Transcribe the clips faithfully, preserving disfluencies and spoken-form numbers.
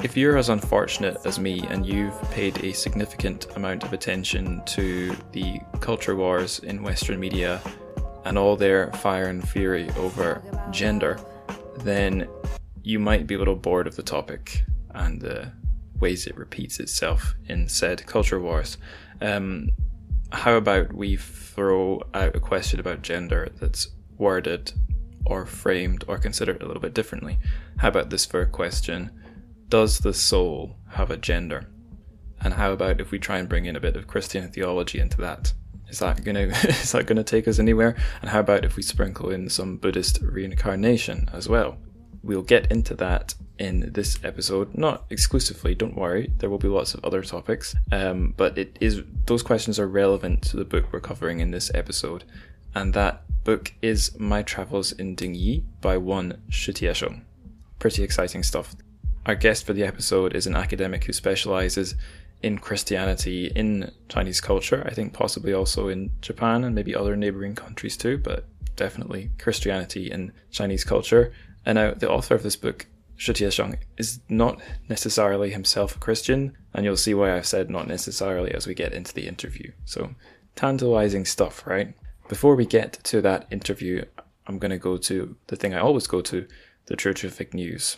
If you're as unfortunate as me and you've paid a significant amount of attention to the culture wars in Western media and all their fire and fury over gender, then you might be a little bored of the topic and the ways it repeats itself in said culture wars. Um, how about we throw out a question about gender that's worded or framed or considered a little bit differently? How about this for a question? Does the soul have a gender? And how about if we try and bring in a bit of Christian theology into that? Is that gonna is that gonna take us anywhere? And how about if we sprinkle in some Buddhist reincarnation as well? We'll get into that in this episode, not exclusively, don't worry, there will be lots of other topics, um, but it is those questions are relevant to the book we're covering in this episode, and that book is My Travels in Dingyi by one Shi Tiesheng. Pretty exciting stuff. Our guest for the episode is an academic who specialises in Christianity in Chinese culture, I think possibly also in Japan and maybe other neighbouring countries too, but definitely Christianity in Chinese culture. And now the author of this book, Shi Tiesheng, is not necessarily himself a Christian, and you'll see why I've said not necessarily as we get into the interview. So, tantalising stuff, right? Before we get to that interview, I'm going to go to the thing I always go to, the Terrific News.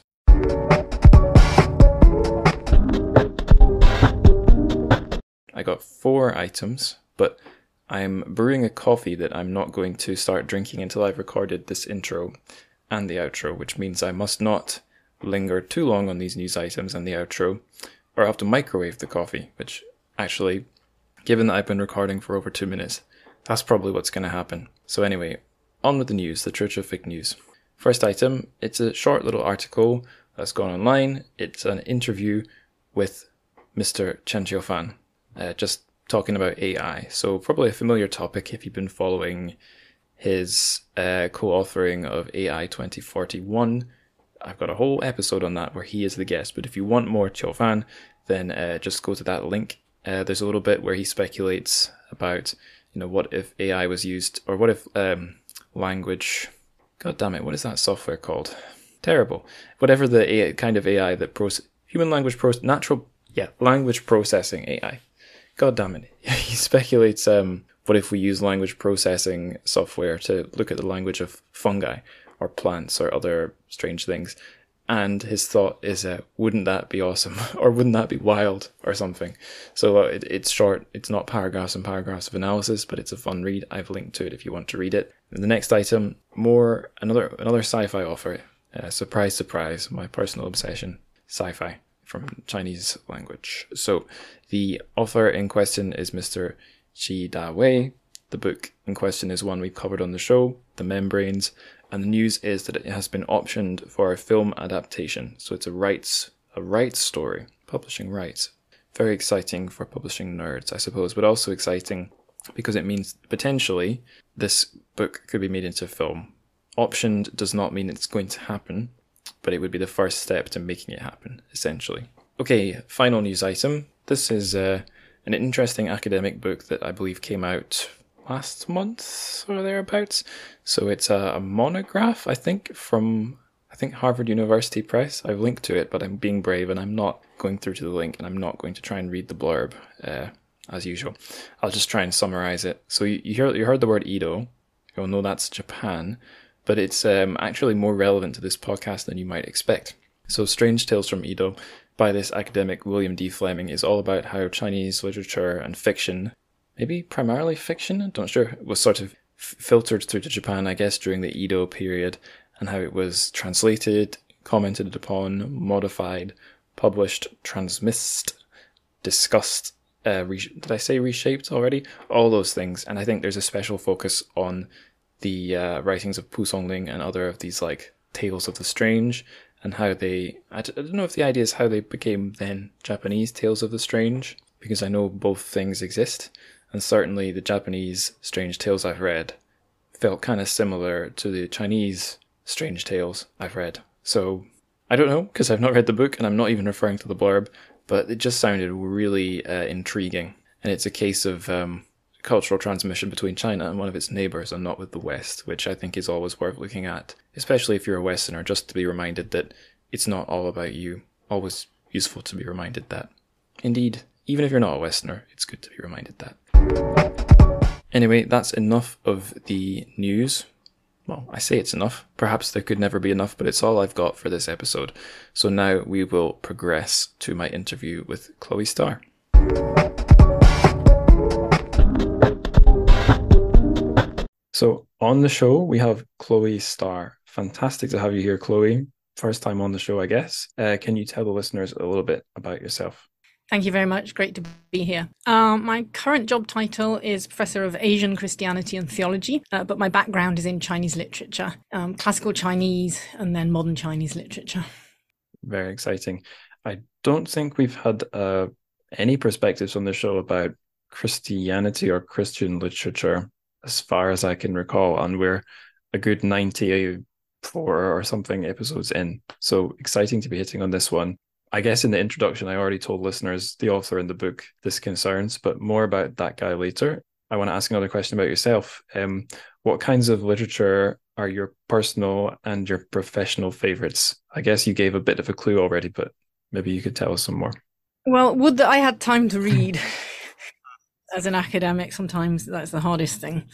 I got four items, but I'm brewing a coffee that I'm not going to start drinking until I've recorded this intro and the outro, which means I must not linger too long on these news items and the outro, or I have to microwave the coffee, which actually, given that I've been recording for over two minutes, that's probably what's going to happen. So anyway, on with the news, the Terrific News. First item, it's a short little article that's gone online. It's an interview with Mister Chen Qiufan. Uh, just talking about A I. So probably a familiar topic if you've been following his uh, co-authoring of A I twenty forty-one. I've got a whole episode on that where he is the guest, but if you want more Qiufan, then uh, just go to that link. Uh, there's a little bit where he speculates about, you know, what if A I was used, or what if um, language, god damn it, what is that software called? Terrible. Whatever the A I, kind of A I that, proce- human language, pro- natural, yeah, language processing A I. God damn it. He speculates, um, what if we use language processing software to look at the language of fungi or plants or other strange things? And his thought is, uh, wouldn't that be awesome? Or wouldn't that be wild or something? So uh, it, it's short. It's not paragraphs and paragraphs of analysis, but it's a fun read. I've linked to it if you want to read it. And the next item, more, another, another sci-fi offer. Uh, surprise, surprise, my personal obsession, sci-fi from Chinese language. So the author in question is Mister Qi Dawei. The book in question is one we've covered on the show, The Membranes, and the news is that it has been optioned for a film adaptation. So it's a rights, a rights story, publishing rights. Very exciting for publishing nerds, I suppose, but also exciting because it means potentially this book could be made into a film. Optioned does not mean it's going to happen, but it would be the first step to making it happen, essentially. Okay, final news item. This is uh, an interesting academic book that I believe came out last month or thereabouts. So it's a, a monograph, I think, from, I think, Harvard University Press. I've linked to it, but I'm being brave and I'm not going through to the link, and I'm not going to try and read the blurb, uh, as usual. I'll just try and summarize it. So you, you, hear, you heard the word Edo. You'll know that's Japan. But it's um, actually more relevant to this podcast than you might expect. So Strange Tales from Edo by this academic William D. Fleming is all about how Chinese literature and fiction, maybe primarily fiction, I'm not sure, was sort of f- filtered through to Japan, I guess, during the Edo period, and how it was translated, commented upon, modified, published, transmissed, discussed, uh, re- did I say reshaped already? All those things. And I think there's a special focus on the uh, writings of Pu Songling and other of these like tales of the strange, and how they, I, d- I don't know if the idea is how they became then Japanese tales of the strange, because I know both things exist, and certainly the Japanese strange tales I've read felt kind of similar to the Chinese strange tales I've read. So I don't know, because I've not read the book and I'm not even referring to the blurb, but it just sounded really uh, intriguing. And it's a case of um, cultural transmission between China and one of its neighbours and not with the West, which I think is always worth looking at, especially if you're a Westerner, just to be reminded that it's not all about you. Always, useful to be reminded that. Indeed, even if you're not a Westerner, it's good to be reminded that. Anyway, that's enough of the news. Well, I say it's enough. Perhaps there could never be enough, but it's all I've got for this episode. So now we will progress to my interview with Chloe Starr. So on the show, we have Chloe Starr. Fantastic to have you here, Chloe. First time on the show, I guess. Uh, can you tell the listeners a little bit about yourself? Thank you very much. Great to be here. Um, my current job title is Professor of Asian Christianity and Theology, uh, but my background is in Chinese literature, um, classical Chinese and then modern Chinese literature. Very exciting. I don't think we've had uh, any perspectives on the show about Christianity or Christian literature, as far as I can recall, and we're a good ninety-four or something episodes in. So exciting to be hitting on this one. I guess in the introduction, I already told listeners the author in the book this concerns, but more about that guy later. I want to ask another question about yourself. Um, what kinds of literature are your personal and your professional favorites? I guess you gave a bit of a clue already, but maybe you could tell us some more. Well, would that I had time to read. As an academic, sometimes that's the hardest thing.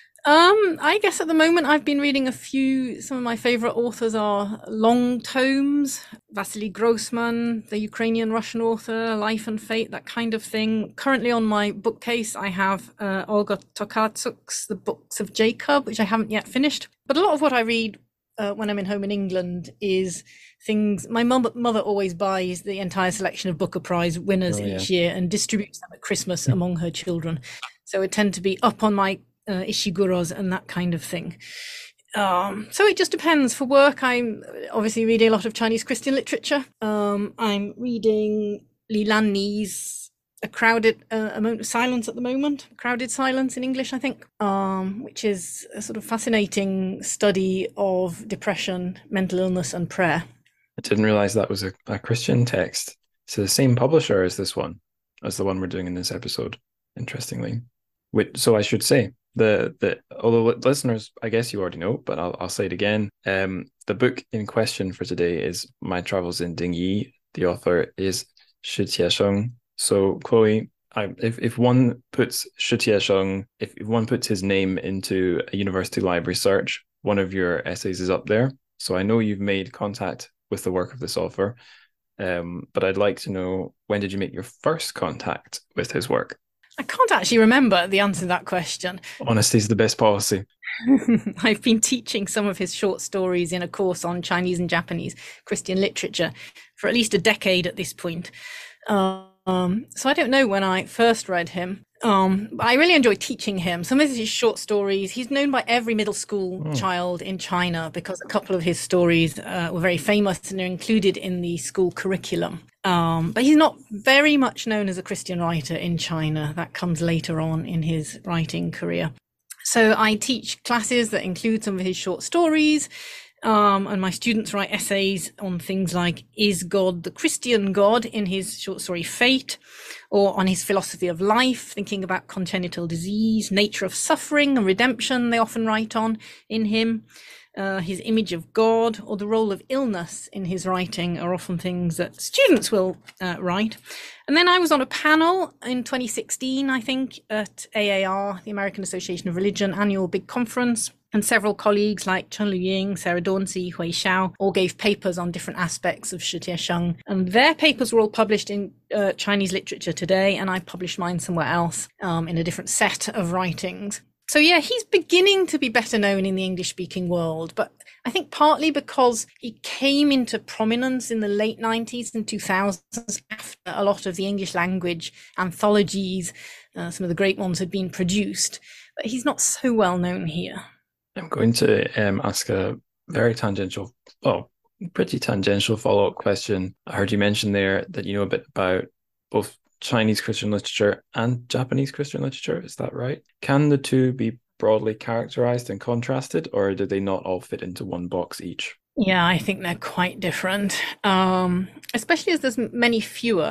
Um, I guess at the moment I've been reading a few, some of my favorite authors are long tomes, Vasily Grossman, the Ukrainian-Russian author, Life and Fate, that kind of thing. Currently on my bookcase, I have uh, Olga Tokarczuk's The Books of Jacob, which I haven't yet finished. But a lot of what I read uh, when I'm in home in England is things, my mum, mother always buys the entire selection of Booker Prize winners oh, yeah. each year and distributes them at Christmas among her children. So it tend to be up on my Uh, Ishiguros and that kind of thing. Um, so it just depends. For work, I'm obviously reading a lot of Chinese Christian literature. Um, I'm reading Li Lanni's A Crowded uh, A Moment of Silence at the moment, Crowded Silence in English, I think, um, which is a sort of fascinating study of depression, mental illness and prayer. I didn't realize that was a, a Christian text. So the same publisher as this one, as the one we're doing in this episode, interestingly. Which, so I should say, The the although listeners, I guess you already know, but I'll I'll say it again. Um, the book in question for today is My Travels in Dingyi. The author is Shi Tiesheng. So Chloe, I, if if one puts Shi Tiesheng, if, if one puts his name into a university library search, one of your essays is up there. So I know you've made contact with the work of this author, um, but I'd like to know, when did you make your first contact with his work? I can't actually remember the answer to that question. Honesty is the best policy. I've been teaching some of his short stories in a course on Chinese and Japanese Christian literature for at least a decade at this point. Um, so I don't know when I first read him. Um, but I really enjoy teaching him. Some of his short stories, he's known by every middle school oh. child in China because a couple of his stories uh, were very famous and are included in the school curriculum. Um, but he's not very much known as a Christian writer in China. That comes later on in his writing career. So I teach classes that include some of his short stories. Um, and my students write essays on things like, is God the Christian God, in his short story Fate, or on his philosophy of life, thinking about congenital disease, nature of suffering and redemption, they often write on in him. Uh, his image of God, or the role of illness in his writing are often things that students will uh, write. And then I was on a panel in twenty sixteen, I think, at A A R, the American Association of Religion annual big conference. And several colleagues like Chen Luying, Sarah Dauncey, Hui Xiao all gave papers on different aspects of Shi Tiesheng. And their papers were all published in uh, Chinese Literature Today, and I published mine somewhere else um, in a different set of writings. So yeah, he's beginning to be better known in the English-speaking world, but I think partly because he came into prominence in the late nineties and two thousands after a lot of the English language anthologies, uh, some of the great ones had been produced, but he's not so well known here. I'm going to um, ask a very tangential, well, pretty tangential follow-up question. I heard you mention there that you know a bit about both Chinese Christian literature and Japanese Christian literature. Is that right? Can the two be broadly characterized and contrasted, or do they not all fit into one box each? Yeah, I think they're quite different, um, especially as there's many fewer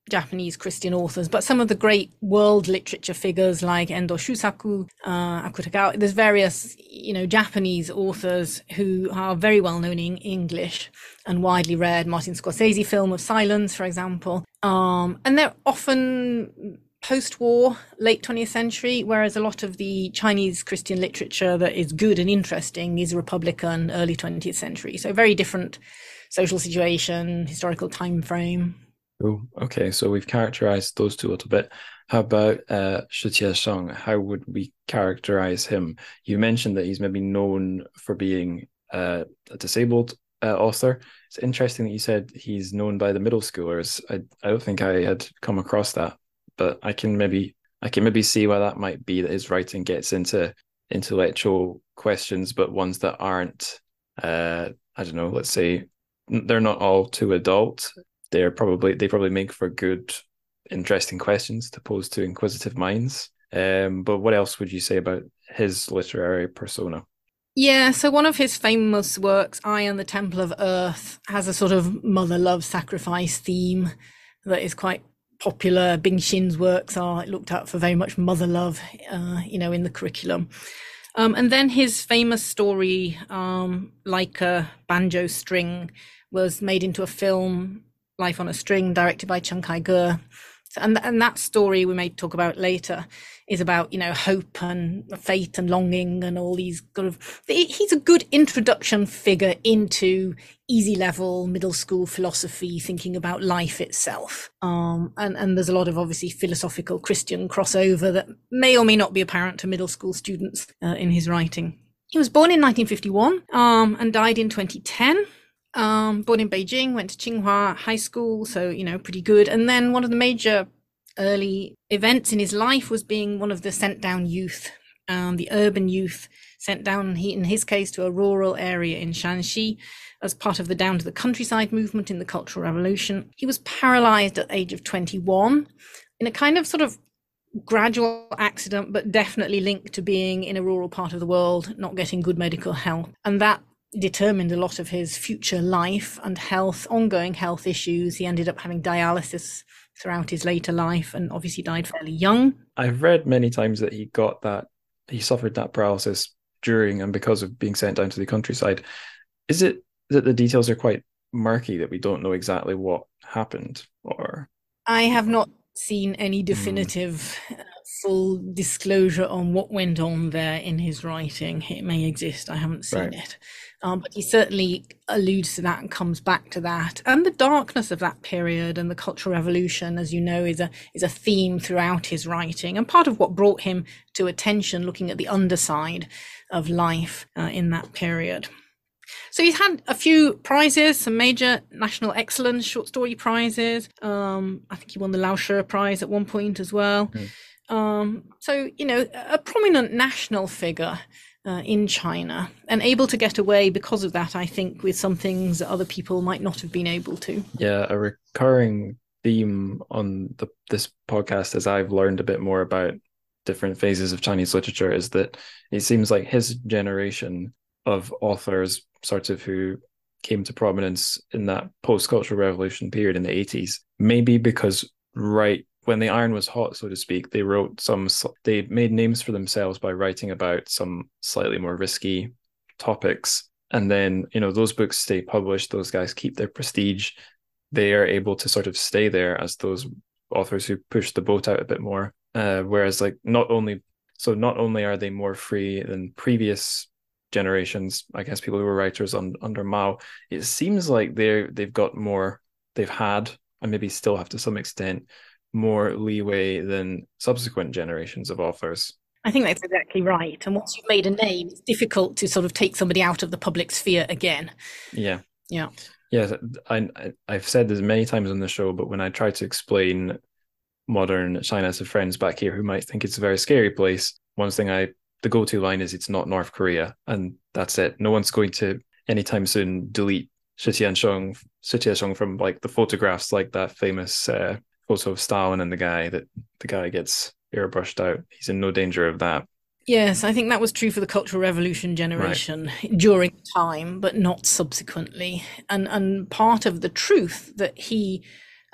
Japanese Christian authors, but some of the great world literature figures like Endo Shusaku, uh, Akutagawa. There's various, you know, Japanese authors who are very well known in English and widely read. Martin Scorsese film of Silence, for example. Um, and they're often post-war, late twentieth century, whereas a lot of the Chinese Christian literature that is good and interesting is Republican, early twentieth century. So very different social situation, historical time frame. Oh, okay. So we've characterized those two a little bit. How about uh, Shi Qiesheng? How would we characterize him? You mentioned that he's maybe known for being uh, a disabled uh, author. It's interesting that you said he's known by the middle schoolers. I, I don't think I had come across that, but I can maybe I can maybe see why that might be, that his writing gets into intellectual questions, but ones that aren't, uh, I don't know, let's say they're not all too adult. They're probably they probably make for good, interesting questions to pose to inquisitive minds. Um, but what else would you say about his literary persona? Yeah, so one of his famous works, Eye and the Temple of Earth, has a sort of mother love sacrifice theme that is quite popular. Bing Xin's works are looked at for very much mother love, uh, you know, in the curriculum. Um, and then his famous story, um, Like a Banjo String, was made into a film, Life on a String, directed by Chen Kai-ge. And, and that story we may talk about later is about, you know, hope and fate and longing and all these sort of, he's a good introduction figure into easy level middle school philosophy, thinking about life itself. Um, and, and there's a lot of obviously philosophical Christian crossover that may or may not be apparent to middle school students uh, in his writing. He was born in nineteen fifty-one um, and died in twenty ten. Um, born in Beijing, went to Tsinghua High School, so, you know, pretty good. And then one of the major early events in his life was being one of the sent down youth, um, the urban youth sent down, he, in his case, to a rural area in Shanxi as part of the Down to the Countryside movement in the Cultural Revolution. He was paralyzed at the age of twenty-one in a kind of sort of gradual accident, but definitely linked to being in a rural part of the world, not getting good medical help. And that determined a lot of his future life and health, ongoing health issues. He ended up having dialysis throughout his later life and obviously died fairly young. I've read many times that he got that, he suffered that paralysis during and because of being sent down to the countryside. Is it that the details are quite murky, that we don't know exactly what happened? Or I have not seen any definitive mm. uh, full disclosure on what went on there in his writing. It may exist, I haven't seen right. it. Um, but he certainly alludes to that and comes back to that. And the darkness of that period and the Cultural Revolution, as you know, is a is a theme throughout his writing, and part of what brought him to attention, looking at the underside of life uh, in that period. So he's had a few prizes, some major national excellence short story prizes. Um, I think he won the Lauscher Prize at one point as well. Mm. Um, so, you know, a prominent national figure uh, in China, and able to get away because of that, I think, with some things that other people might not have been able to. Yeah, a recurring theme on the, this podcast, as I've learned a bit more about different phases of Chinese literature, is that it seems like his generation of authors sort of who came to prominence in that post-cultural revolution period in the eighties, maybe because right when the iron was hot, so to speak, they wrote some, they made names for themselves by writing about some slightly more risky topics. And then, you know, those books stay published, those guys keep their prestige. They are able to sort of stay there as those authors who push the boat out a bit more. Uh, whereas like not only, so not only are they more free than previous generations, I guess people who were writers on, under Mao, it seems like they're, they've got more, they've had, and maybe still have to some extent, more leeway than subsequent generations of authors. I think that's exactly right. And once you've made a name, it's difficult to sort of take somebody out of the public sphere again. Yeah. Yeah. Yeah. I, I've said this many times on the show, but when I try to explain modern China to friends back here who might think it's a very scary place, one thing I, the go-to line is it's not North Korea. And that's it. No one's going to anytime soon delete Shi Qiesheng, Shi Qiesheng from like the photographs, like that famous uh, photo of Stalin and the guy that the guy gets airbrushed out. He's in no danger of that. Yes, I think that was true for the Cultural Revolution generation right. during time, but not subsequently. And and part of the truth that he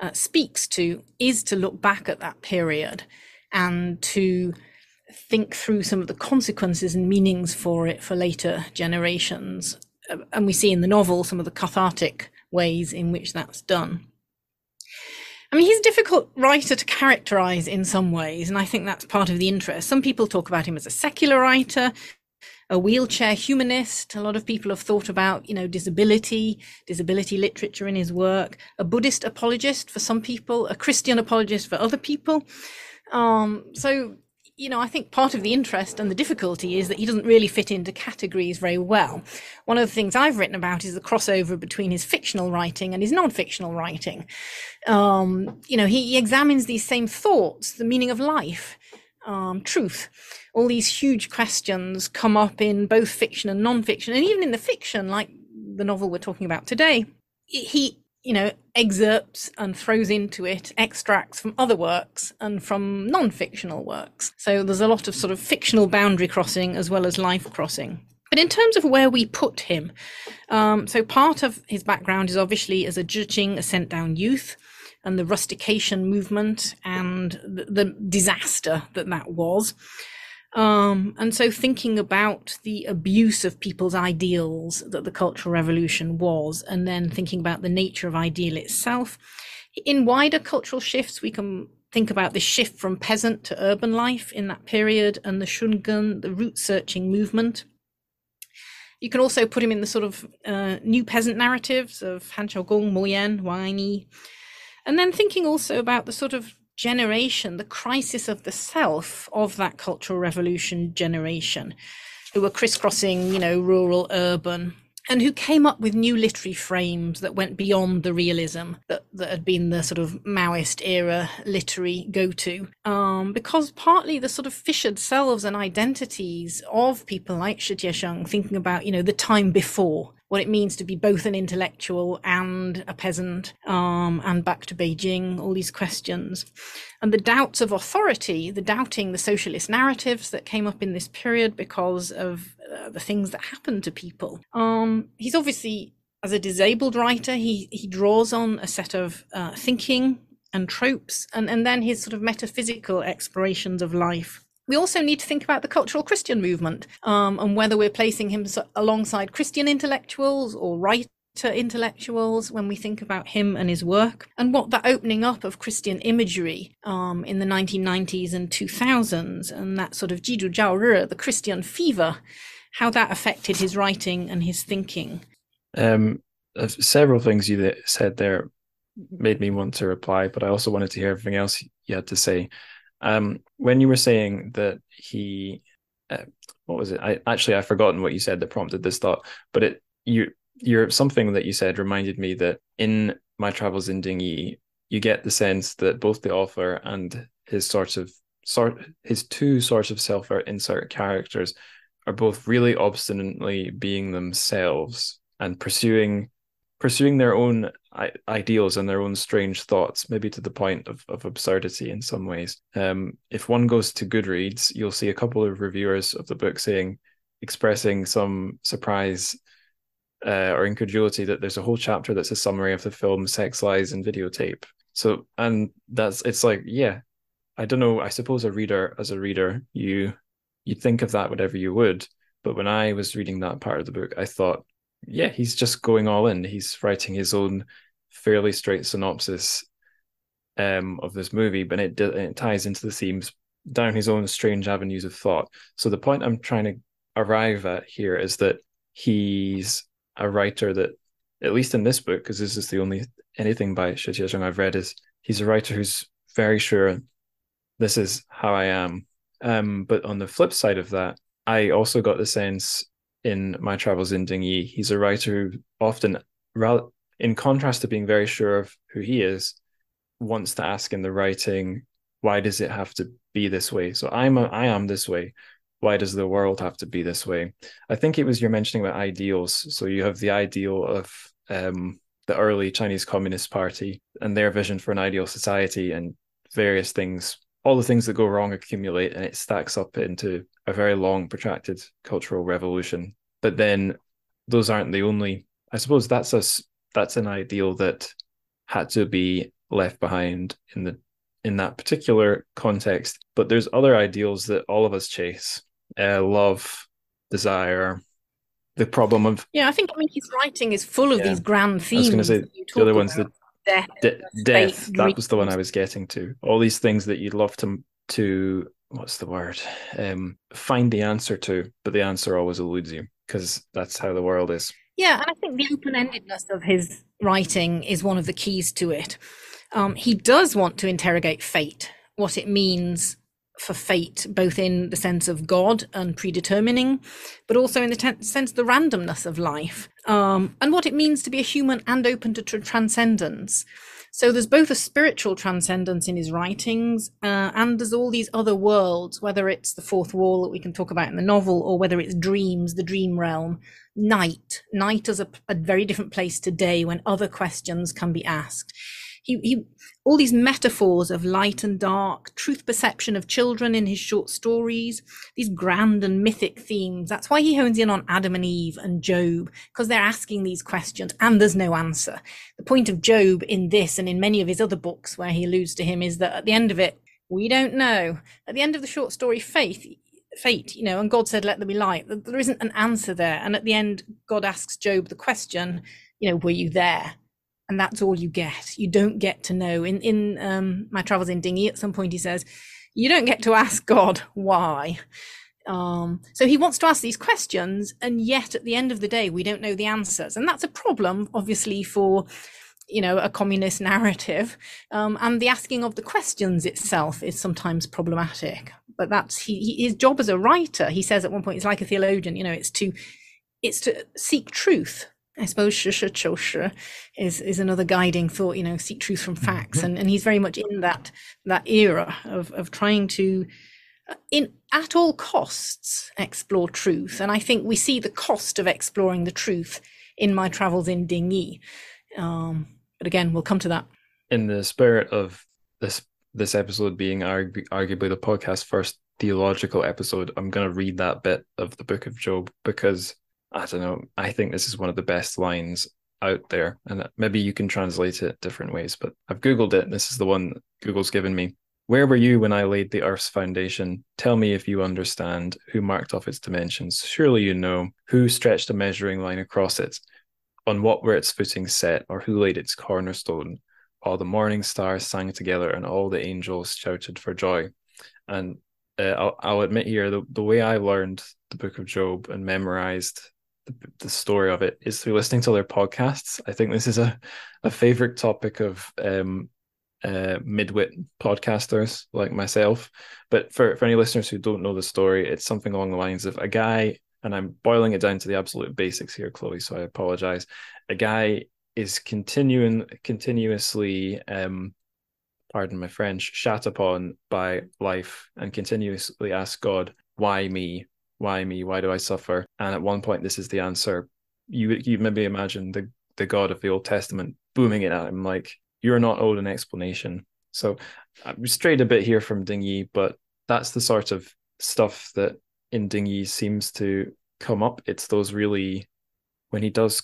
uh, speaks to is to look back at that period and to think through some of the consequences and meanings for it for later generations. And we see in the novel some of the cathartic ways in which that's done. I mean, he's a difficult writer to characterize in some ways, and I think that's part of the interest. Some people talk about him as a secular writer, a wheelchair humanist. A lot of people have thought about, you know, disability, disability literature in his work, a Buddhist apologist for some people, a Christian apologist for other people. Um, so, you know, I think part of the interest and the difficulty is that he doesn't really fit into categories very well. One of the things I've written about is the crossover between his fictional writing and his non-fictional writing. Um, you know, he, he examines these same thoughts, the meaning of life, um, truth. All these huge questions come up in both fiction and non-fiction, and even in the fiction, like the novel we're talking about today, he, you know, excerpts and throws into it extracts from other works and from non-fictional works. So there's a lot of sort of fictional boundary crossing as well as life crossing. But in terms of where we put him, um, so part of his background is obviously as a judging a sent-down youth and the rustication movement and the, the disaster that that was. Um, and so thinking about the abuse of people's ideals that the Cultural Revolution was, and then thinking about the nature of ideal itself. In wider cultural shifts, we can think about the shift from peasant to urban life in that period and the Shungun, the root-searching movement. You can also put him in the sort of uh, new peasant narratives of Han Qiaogong, Mo Yan, Wang Yi. And then thinking also about the sort of generation, the crisis of the self of that Cultural Revolution generation, who were crisscrossing, you know, rural, urban, and who came up with new literary frames that went beyond the realism that, that had been the sort of Maoist era literary go-to. Um, because partly the sort of fissured selves and identities of people like Shi Jiesheng, thinking about, you know, the time before, what it means to be both an intellectual and a peasant, um, and back to Beijing, all these questions. And the doubts of authority, the doubting the socialist narratives that came up in this period because of uh, the things that happened to people. Um, he's obviously, as a disabled writer, he, he draws on a set of uh, thinking and tropes, and, and then his sort of metaphysical explorations of life. We also need to think about the cultural Christian movement, um, and whether we're placing him alongside Christian intellectuals or writer intellectuals when we think about him and his work, and what that opening up of Christian imagery um, in the nineteen nineties and two thousands, and that sort of Jidu Zhao Ri, the Christian fever, how that affected his writing and his thinking. Um, several things you said there made me want to reply, but I also wanted to hear everything else you had to say. Um, when you were saying that he, uh, what was it? I actually I've forgotten what you said that prompted this thought, but it you you're something that you said reminded me that in My Travels in Dingyi, you get the sense that both the author and his sort of sort his two sorts of self-insert characters are both really obstinately being themselves and pursuing pursuing their own ideals and their own strange thoughts, maybe to the point of, of absurdity in some ways. Um, if one goes to Goodreads, you'll see a couple of reviewers of the book saying, expressing some surprise uh, or incredulity that there's a whole chapter that's a summary of the film Sex, Lies, and Videotape. So, and that's, it's like, yeah, I don't know, I suppose a reader, as a reader, you, you'd think of that whatever you would. But when I was reading that part of the book, I thought, yeah, he's just going all in. He's writing his own fairly straight synopsis um, of this movie, but it, it ties into the themes down his own strange avenues of thought. So the point I'm trying to arrive at here is that he's a writer that, at least in this book, because this is the only anything by Shi Jiesheng I've read, is he's a writer who's very sure this is how I am. Um, but on the flip side of that, I also got the sense in My Travels in Dingyi, he's a writer who often, rather, in contrast to being very sure of who he is, wants to ask in the writing, why does it have to be this way? So I'm a, I am this way. Why does the world have to be this way? I think it was you're mentioning about ideals. So you have the ideal of um, the early Chinese Communist Party and their vision for an ideal society, and various things, all the things that go wrong accumulate, and it stacks up into a very long, protracted cultural revolution. But then those aren't the only, I suppose that's a, that's an ideal that had to be left behind in the in that particular context. But there's other ideals that all of us chase: uh, love, desire, the problem of yeah. I think I mean his writing is full of yeah. these grand I was going to themes say that you the other talk one's about: the death, de- fate, death. That was the one I dreams. was getting to. All these things that you'd love to to what's the word? Um, find the answer to, but the answer always eludes you because that's how the world is. Yeah, and I think the open-endedness of his writing is one of the keys to it. Um, he does want to interrogate fate, what it means for fate, both in the sense of God and predetermining, but also in the ten- sense of the randomness of life, um, and what it means to be a human and open to tr- transcendence. So there's both a spiritual transcendence in his writings, uh, and there's all these other worlds, whether it's the fourth wall that we can talk about in the novel, or whether it's dreams, the dream realm, night. Night is a, a very different place today when other questions can be asked. He, he, all these metaphors of light and dark, truth perception of children in his short stories, these grand and mythic themes. That's why he hones in on Adam and Eve and Job, because they're asking these questions and there's no answer. The point of Job in this and in many of his other books where he alludes to him is that at the end of it, we don't know. At the end of the short story, Faith, fate, you know, and God said, let there be light. There isn't an answer there. And at the end, God asks Job the question, you know, were you there? And that's all you get. You don't get to know. In in um, My Travels in Dinghy, at some point he says, you don't get to ask God why. Um, so he wants to ask these questions, and yet at the end of the day, we don't know the answers. And that's a problem, obviously, for, you know, a communist narrative. Um, and the asking of the questions itself is sometimes problematic. But that's he, he, his job as a writer. He says at one point, it's like a theologian, you know, it's to it's to seek truth. I suppose shi shi qiu shi is is another guiding thought, you know, seek truth from facts. Mm-hmm. And and he's very much in that that era of of trying to, in at all costs, explore truth. And I think we see the cost of exploring the truth in My Travels in Dinghy. Um, but again, we'll come to that. In the spirit of this this episode being argu- arguably the podcast's first theological episode, I'm going to read that bit of the Book of Job because I don't know, I think this is one of the best lines out there, and maybe you can translate it different ways, but I've Googled it. This is the one Google's given me. Where were you when I laid the earth's foundation? Tell me if you understand. Who marked off its dimensions? Surely you know. Who stretched a measuring line across it? On what were its footings set, or who laid its cornerstone? All the morning stars sang together, and all the angels shouted for joy. And uh, I'll, I'll admit here, the, the way I learned the Book of Job and memorized the, the story of it is through listening to their podcasts. I think this is a, a favorite topic of um, uh, midwit podcasters like myself. But for, for any listeners who don't know the story, it's something along the lines of a guy, and I'm boiling it down to the absolute basics here, Chloe, so I apologize. A guy is continuing continuously um pardon my French, shat upon by life and continuously ask God, why me? Why me? Why do I suffer? And at one point, this is the answer. You you maybe imagine the, the God of the Old Testament booming it at him like, you're not owed an explanation. So I've strayed a bit here from Dinghy, but that's the sort of stuff that in Dinghy seems to come up. It's those really, when he does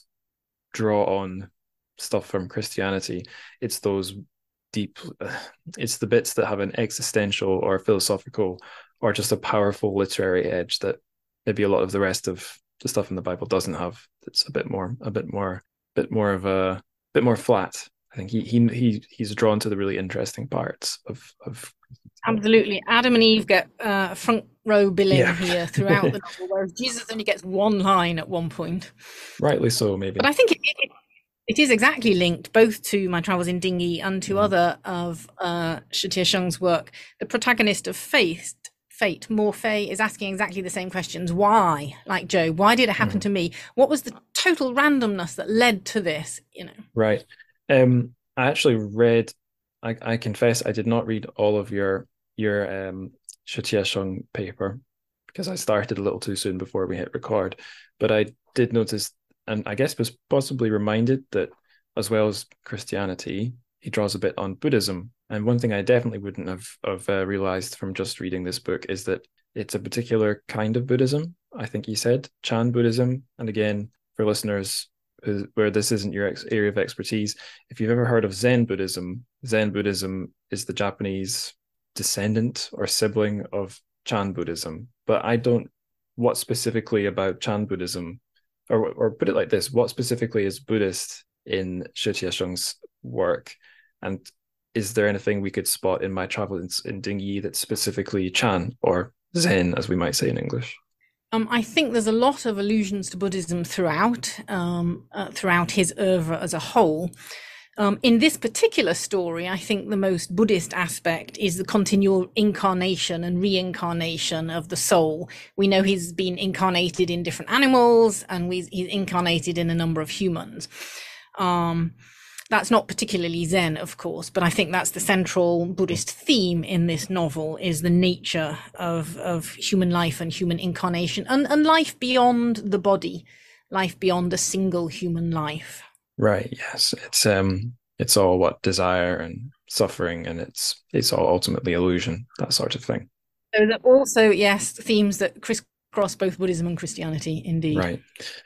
draw on stuff from Christianity, it's those deep, it's the bits that have an existential or philosophical or just a powerful literary edge that maybe a lot of the rest of the stuff in the Bible doesn't have. It's a bit more, a bit more, bit more of a bit more flat. I think he he he he's drawn to the really interesting parts of of. Absolutely, Adam and Eve get uh, front row billing Yeah. here throughout the novel, whereas Jesus only gets one line at one point. Rightly so, maybe. But I think it, it, it is exactly linked both to My Travels in Dinghy and to mm. other of uh, Shi Tiesheng's work. The protagonist of Faith, Fate, Morphe, is asking exactly the same questions. Why? Like Job, why did it happen mm. to me? What was the total randomness that led to this? You know. Right. Um, I actually read. I, I confess I did not read all of your your um, Shi Tiesheng paper because I started a little too soon before we hit record. But I did notice, and I guess was possibly reminded that as well as Christianity, he draws a bit on Buddhism. And one thing I definitely wouldn't have, have uh, realized from just reading this book is that it's a particular kind of Buddhism. I think he said Chan Buddhism. And again, for listeners, where this isn't your ex- area of expertise, if you've ever heard of Zen Buddhism, Zen Buddhism is the Japanese descendant or sibling of Chan Buddhism. But I don't, what specifically about Chan Buddhism, or or put it like this, what specifically is Buddhist in Shi Tiesheng's work? And is there anything we could spot in my travels in, in Dingyi that's specifically Chan or Zen, as we might say in English? Um, I think there's a lot of allusions to Buddhism throughout, um, uh, throughout his oeuvre as a whole. Um, in this particular story, I think the most Buddhist aspect is the continual incarnation and reincarnation of the soul. We know he's been incarnated in different animals, and we, he's incarnated in a number of humans. Um, That's not particularly Zen, of course, but I think that's the central Buddhist theme in this novel, is the nature of, of human life and human incarnation, and, and life beyond the body, life beyond a single human life. Right. Yes. It's um it's all what desire and suffering, and it's it's all ultimately illusion, that sort of thing. So that also, yes, themes that crisscross both Buddhism and Christianity, indeed. Right.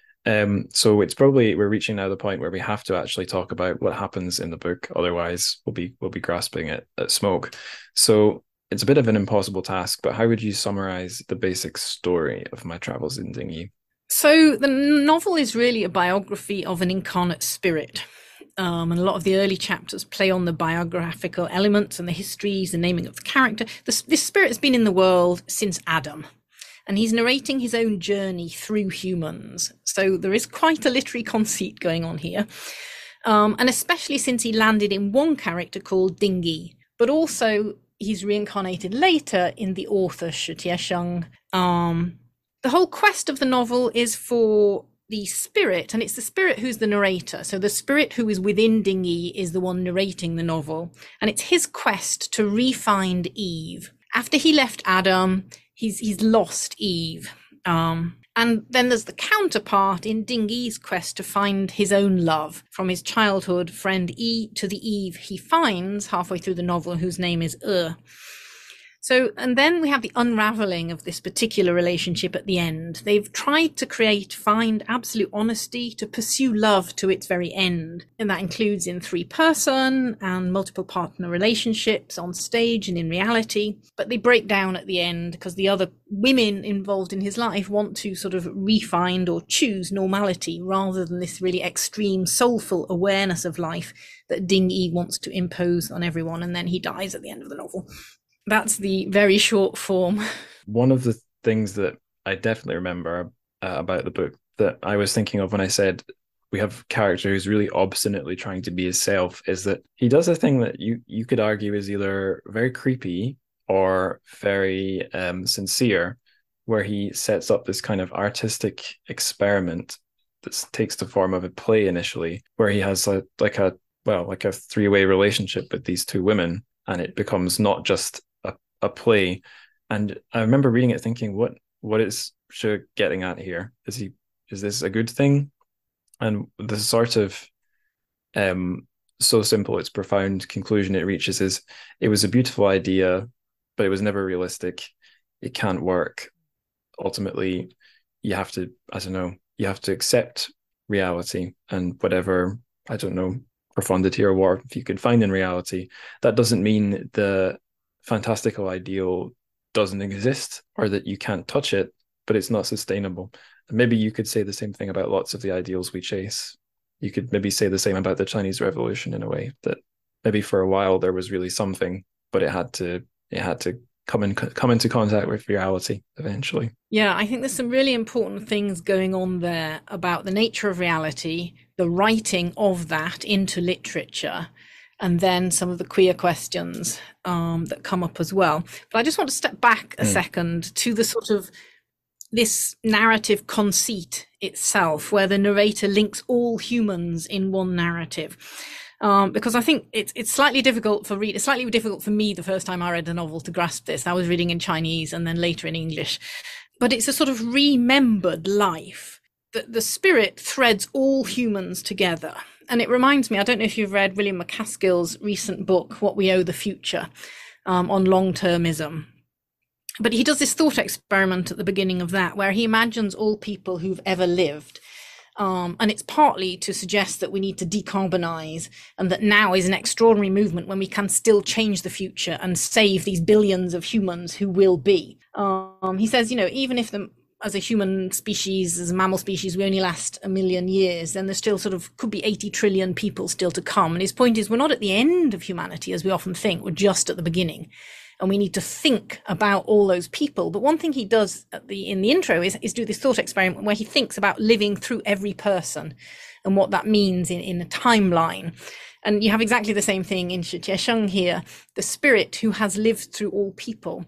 Um, so it's probably, we're reaching now the point where we have to actually talk about what happens in the book. Otherwise, we'll be we'll be grasping at, at smoke. So it's a bit of an impossible task, but how would you summarize the basic story of My Travels in Dingyi? So the novel is really a biography of an incarnate spirit. Um, and a lot of the early chapters play on the biographical elements and the histories, the naming of the character. This, this spirit has been in the world since Adam. And he's narrating his own journey through humans. So there is quite a literary conceit going on here. Um, and especially since he landed in one character called Dingyi, but also he's reincarnated later in the author Shi Tiesheng. Um, the whole quest of the novel is for the spirit, and it's the spirit who's the narrator. So the spirit who is within Dingyi is the one narrating the novel. And it's his quest to re-find Eve. After he left Adam, He's he's lost Eve. Um, and then there's the counterpart in Dingyi's quest to find his own love, from his childhood friend E to the Eve he finds halfway through the novel, whose name is Er. So, and then we have the unraveling of this particular relationship at the end. They've tried to create, find absolute honesty, to pursue love to its very end. And that includes in three person and multiple partner relationships on stage and in reality. But they break down at the end because the other women involved in his life want to sort of re-find or choose normality rather than this really extreme soulful awareness of life that Dingyi wants to impose on everyone. And then he dies at the end of the novel. That's the very short form. One of the things that I definitely remember uh, about the book that I was thinking of when I said we have a character who's really obstinately trying to be himself is that he does a thing that you, you could argue is either very creepy or very um, sincere, where he sets up this kind of artistic experiment that takes the form of a play initially, where he has a, like a, well, like a three-way relationship with these two women, and it becomes not just a play. And I remember reading it thinking, what what is Shi getting at here? Is he is this a good thing? And the sort of um so simple it's profound conclusion it reaches is, it was a beautiful idea, but it was never realistic. It can't work. Ultimately, you have to, I don't know, you have to accept reality and whatever, I don't know, profundity or warmth you could find in reality. That doesn't mean the fantastical ideal doesn't exist or that you can't touch it, but it's not sustainable. And maybe you could say the same thing about lots of the ideals we chase. You could maybe say the same about the Chinese Revolution in a way, that maybe for a while there was really something, but it had to it had to come in come into contact with reality eventually. Yeah, I think there's some really important things going on there about the nature of reality, the writing of that into literature, and then some of the queer questions um, that come up as well. But I just want to step back a mm. second to the sort of this narrative conceit itself, where the narrator links all humans in one narrative. Um, because I think it's it's slightly difficult for read. It's slightly difficult for me the first time I read the novel to grasp this. I was reading in Chinese and then later in English. But it's a sort of remembered life that the spirit threads all humans together. And it reminds me, I don't know if you've read William MacAskill's recent book, What We Owe the Future, um, on long-termism. But he does this thought experiment at the beginning of that, where he imagines all people who've ever lived. Um, and it's partly to suggest that we need to decarbonize, and that now is an extraordinary movement when we can still change the future and save these billions of humans who will be. Um, he says, you know, even if the, as a human species, as a mammal species, we only last a million years, then there's still sort of could be eighty trillion people still to come. And his point is, we're not at the end of humanity, as we often think, we're just at the beginning. And we need to think about all those people. But one thing he does at the in the intro is, is do this thought experiment where he thinks about living through every person and what that means in, in a timeline. And you have exactly the same thing in Shi Tiesheng here, the spirit who has lived through all people.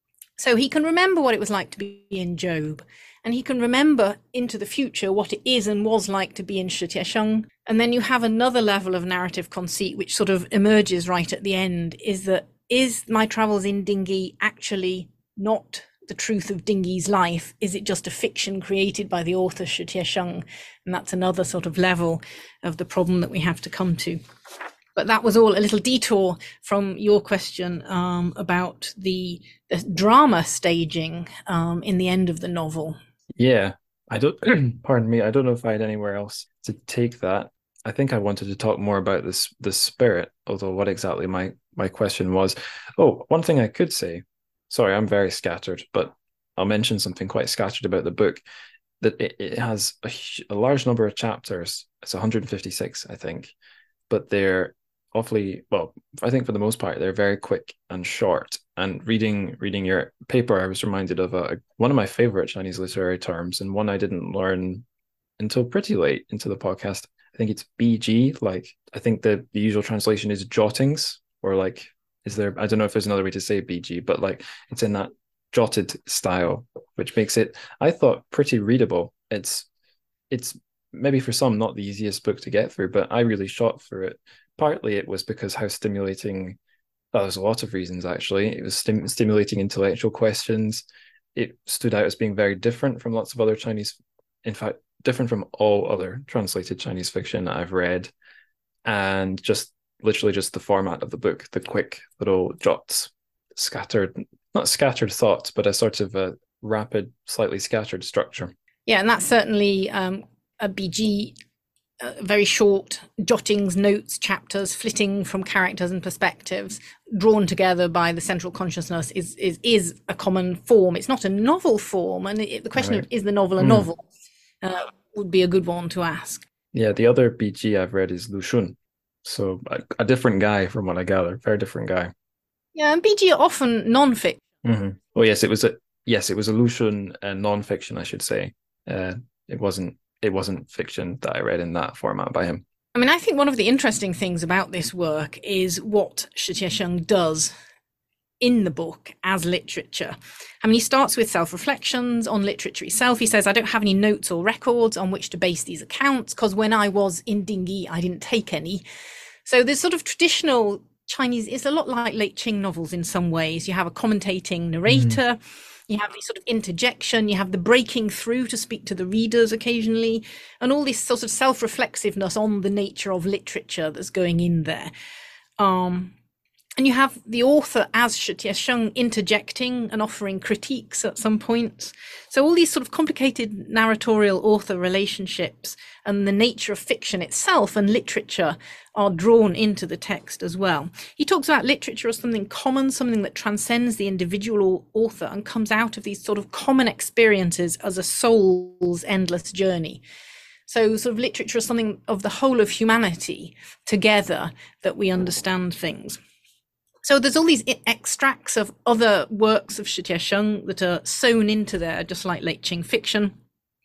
So he can remember what it was like to be in Job, and he can remember into the future what it is and was like to be in Shi Tiesheng. And then you have another level of narrative conceit which sort of emerges right at the end, is that is my travels in Dingyi actually not the truth of Dingyi's life? Is it just a fiction created by the author Shi Tiesheng? And that's another sort of level of the problem that we have to come to. But that was all a little detour from your question um, about the, the drama staging um, in the end of the novel. Yeah, I don't, pardon me, I don't know if I had anywhere else to take that. I think I wanted to talk more about this the spirit, although what exactly my, my question was. Oh, one thing I could say, sorry, I'm very scattered, but I'll mention something quite scattered about the book, that it, it has a, a large number of chapters. It's one hundred fifty-six, I think, but they're awfully, well, I think for the most part, they're very quick and short. And reading reading your paper, I was reminded of a, one of my favorite Chinese literary terms, and one I didn't learn until pretty late into the podcast. I think it's B G, like, I think the, the usual translation is jottings, or like, is there, I don't know if there's another way to say B G, but like, it's in that jotted style, which makes it, I thought, pretty readable. It's, it's maybe for some not the easiest book to get through, but I really shot through it. Partly it was because how stimulating, well, there's a lot of reasons actually. It was stim- stimulating intellectual questions. It stood out as being very different from lots of other Chinese, in fact, different from all other translated Chinese fiction I've read, and just literally just the format of the book, the quick little jots, scattered, not scattered thoughts, but a sort of a rapid, slightly scattered structure. Yeah, and that's certainly um, a B G, uh, very short jottings, notes, chapters, flitting from characters and perspectives, drawn together by the central consciousness is is is a common form. It's not a novel form, and it, the question right. of is the novel a mm. novel? Uh, would be a good one to ask. Yeah, the other B G I've read is Lu Xun. So a, a different guy from what I gather, very different guy. Yeah, and B G are often non-fiction. Mm-hmm. Oh yes, it was a yes, it was a Lu Xun uh, non-fiction, I should say. Uh, it wasn't it wasn't fiction that I read in that format by him. I mean, I think one of the interesting things about this work is what Shi Tiesheng does in the book as literature. I mean, he starts with self-reflections on literature itself. He says, I don't have any notes or records on which to base these accounts, because when I was in Dingyi, I didn't take any. So there's sort of traditional Chinese, it's a lot like late Qing novels in some ways. You have a commentating narrator, mm. you have this sort of interjection, you have the breaking through to speak to the readers occasionally, and all this sort of self-reflexiveness on the nature of literature that's going in there. Um, And you have the author as Shi Tiesheng interjecting and offering critiques at some points. So all these sort of complicated narratorial author relationships and the nature of fiction itself and literature are drawn into the text as well. He talks about literature as something common, something that transcends the individual author and comes out of these sort of common experiences as a soul's endless journey. So sort of literature is something of the whole of humanity together that we understand things. So there's all these extracts of other works of Shi Tiesheng that are sewn into there, just like late Qing fiction.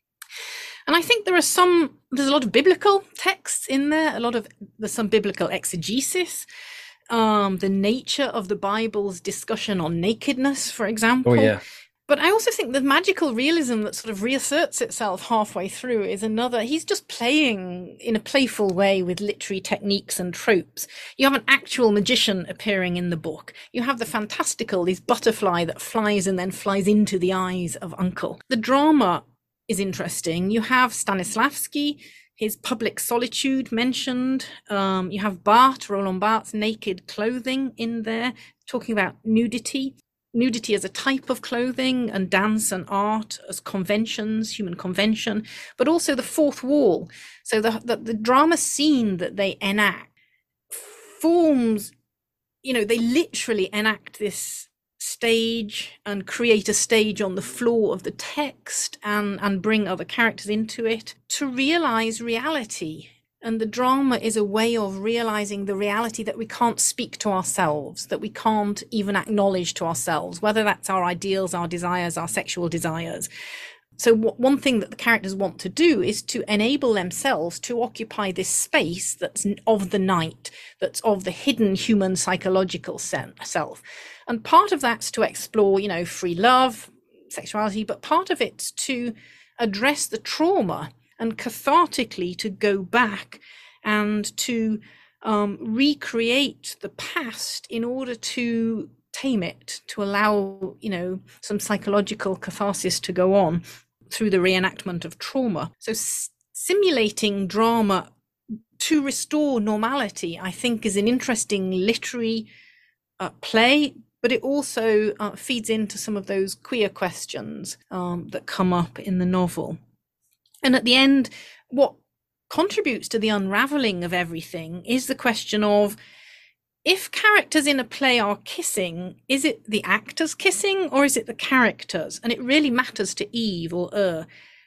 And I think there are some, there's a lot of biblical texts in there, a lot of, there's some biblical exegesis, um, the nature of the Bible's discussion on nakedness, for example. Oh, yeah. But I also think the magical realism that sort of reasserts itself halfway through is another. He's just playing in a playful way with literary techniques and tropes. You have an actual magician appearing in the book. You have the fantastical, this butterfly that flies and then flies into the eyes of Uncle. The drama is interesting. You have Stanislavski, his public solitude mentioned. Um, you have Barthes, Roland Barthes' naked clothing in there, talking about nudity. nudity as a type of clothing, and dance and art as conventions, human convention, but also the fourth wall. So the, the, the drama scene that they enact forms, you know, they literally enact this stage and create a stage on the floor of the text and, and bring other characters into it to realize reality. And the drama is a way of realizing the reality that we can't speak to ourselves, that we can't even acknowledge to ourselves, whether that's our ideals, our desires, our sexual desires. So one thing that the characters want to do is to enable themselves to occupy this space that's of the night, that's of the hidden human psychological self. And part of that's to explore, you know, free love, sexuality, but part of it's to address the trauma and cathartically to go back and to um, recreate the past in order to tame it, to allow, you know, some psychological catharsis to go on through the reenactment of trauma. So s- simulating drama to restore normality, I think, is an interesting literary uh, play, but it also uh, feeds into some of those queer questions um, that come up in the novel. And at the end, what contributes to the unraveling of everything is the question of, if characters in a play are kissing, is it the actors kissing or is it the characters? And it really matters to Eve or Er.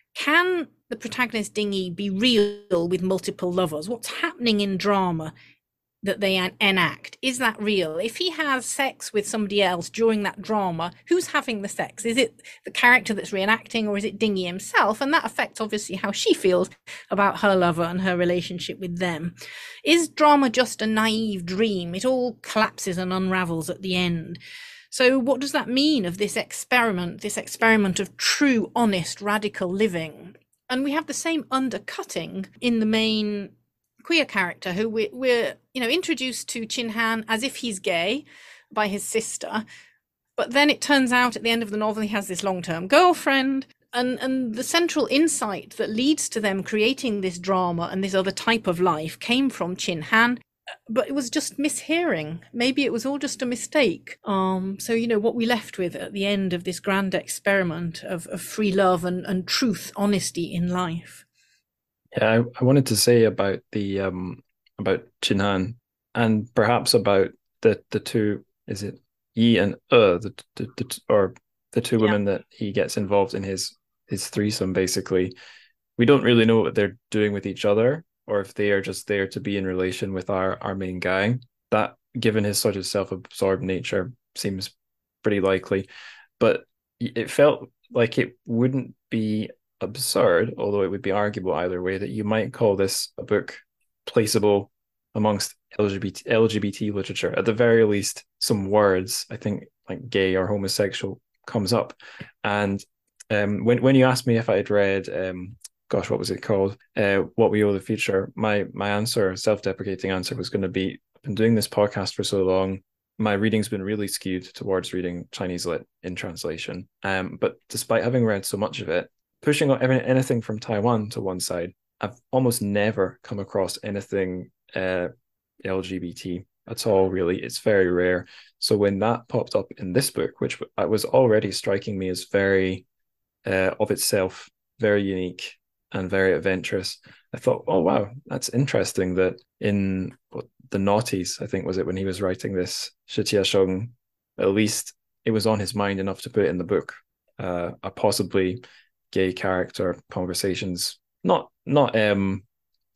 Can the protagonist Dingy be real with multiple lovers? What's happening in drama that they enact? Is that real? If he has sex with somebody else during that drama, who's having the sex? Is it the character that's reenacting, or is it Dingy himself? And that affects obviously how she feels about her lover and her relationship with them. Is drama just a naive dream? It all collapses and unravels at the end. So what does that mean of this experiment, this experiment of true, honest, radical living? And we have the same undercutting in the main queer character, who we, we're you know introduced to Chin Han as if he's gay by his sister, but then it turns out at the end of the novel he has this long-term girlfriend, and and the central insight that leads to them creating this drama and this other type of life came from Chin Han, but it was just mishearing. Maybe it was all just a mistake. Um, so you know what we left with at the end of this grand experiment of, of free love and, and truth, honesty in life. Yeah, I, I wanted to say about the um about Chin Han, and perhaps about the the two, is it Yi and Uh, the, the, the or the two yeah. women that he gets involved in his his threesome. Basically, we don't really know what they're doing with each other, or if they are just there to be in relation with our our main guy. That, given his sort of self-absorbed nature, seems pretty likely. But it felt like it wouldn't be absurd, although it would be arguable either way, that you might call this a book placeable amongst L G B T L G B T literature. At the very least, some words, I think, like gay or homosexual, comes up. And um, when when you asked me if I had read, um, gosh, what was it called? Uh, What We Owe the Future. My my answer, self-deprecating answer, was going to be, I've been doing this podcast for so long, my reading's been really skewed towards reading Chinese lit in translation. Um, but despite having read so much of it, pushing anything from Taiwan to one side, I've almost never come across anything uh, L G B T at all, really. It's very rare. So when that popped up in this book, which was already striking me as very, uh, of itself, very unique and very adventurous, I thought, oh, wow, that's interesting that in what, the noughties, I think, was it, when he was writing this, Shi Tia Sheng, at least it was on his mind enough to put it in the book. Uh, a possibly gay character, conversations, not not um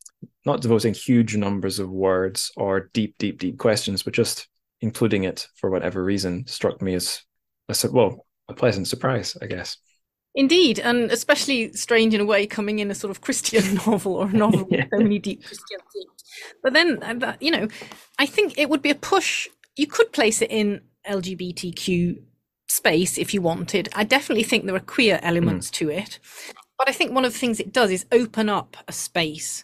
not devoting huge numbers of words or deep deep deep questions, but just including it for whatever reason struck me as a well a pleasant surprise, I guess. Indeed, and especially strange in a way, coming in a sort of Christian novel, or a novel yeah. with so many deep Christian themes. But then, you know, I think it would be a push. You could place it in L G B T Q space if you wanted. I definitely think there are queer elements mm. to it, but I think one of the things it does is open up a space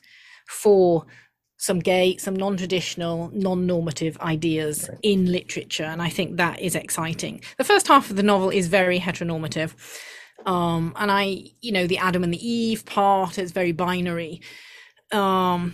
for some gay, some non-traditional, non-normative ideas right. in literature, and I think that is exciting. The first half of the novel is very heteronormative, um, and I, you know, the Adam and the Eve part is very binary, um,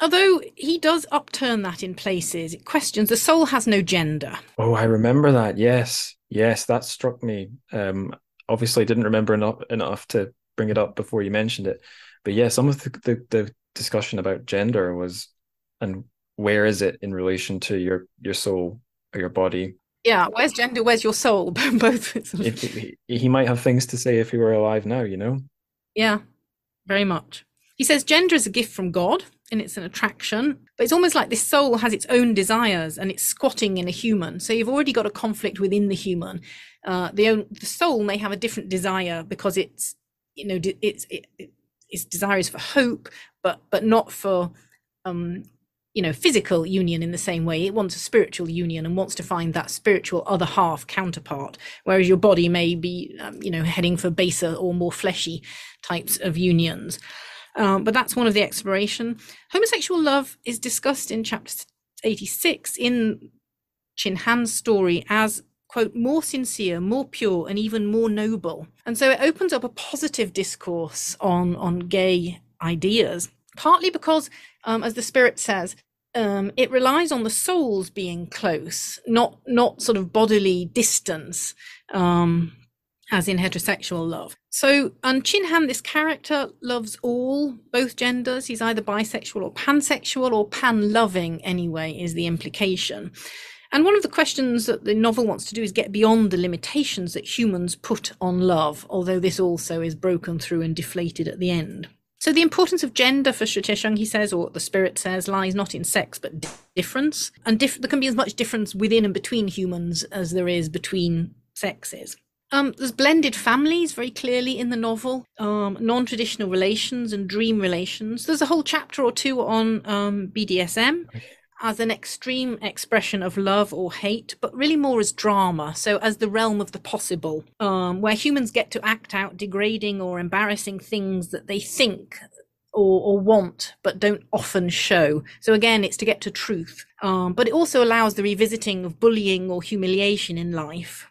Although he does upturn that in places. It questions the soul has no gender. Oh, I remember that. Yes. Yes, that struck me. Um, obviously didn't remember enough enough to bring it up before you mentioned it. But yeah, some of the, the, the discussion about gender was, and where is it in relation to your your soul or your body? Yeah, where's gender? Where's your soul? Both. If he, he might have things to say if he were alive now, you know? Yeah, very much. He says gender is a gift from God and it's an attraction, but it's almost like this soul has its own desires and it's squatting in a human. So you've already got a conflict within the human. Uh, the, own, the soul may have a different desire because it's, you know, it's it, its desire is for hope, but but not for, um, you know, physical union in the same way. It wants a spiritual union and wants to find that spiritual other half counterpart, whereas your body may be, um, you know, heading for baser or more fleshy types of unions. Um, but that's one of the exploration. Homosexual love is discussed in chapter eighty-six in Chin Han's story as, quote, more sincere, more pure, and even more noble. And so it opens up a positive discourse on, on gay ideas, partly because, um, as the spirit says, um, it relies on the souls being close, not not sort of bodily distance, um, as in heterosexual love. So, and Chin Han, this character, loves all, both genders. He's either bisexual or pansexual or pan-loving anyway, is the implication. And one of the questions that the novel wants to do is get beyond the limitations that humans put on love, although this also is broken through and deflated at the end. So the importance of gender for Shi Sheng, he says, or the spirit says, lies not in sex, but difference. And diff- there can be as much difference within and between humans as there is between sexes. Um, there's blended families very clearly in the novel, um, non-traditional relations and dream relations. There's a whole chapter or two on um, B D S M as an extreme expression of love or hate, but really more as drama, so as the realm of the possible, um, where humans get to act out degrading or embarrassing things that they think or, or want, but don't often show. So again, it's to get to truth. Um, but it also allows the revisiting of bullying or humiliation in life.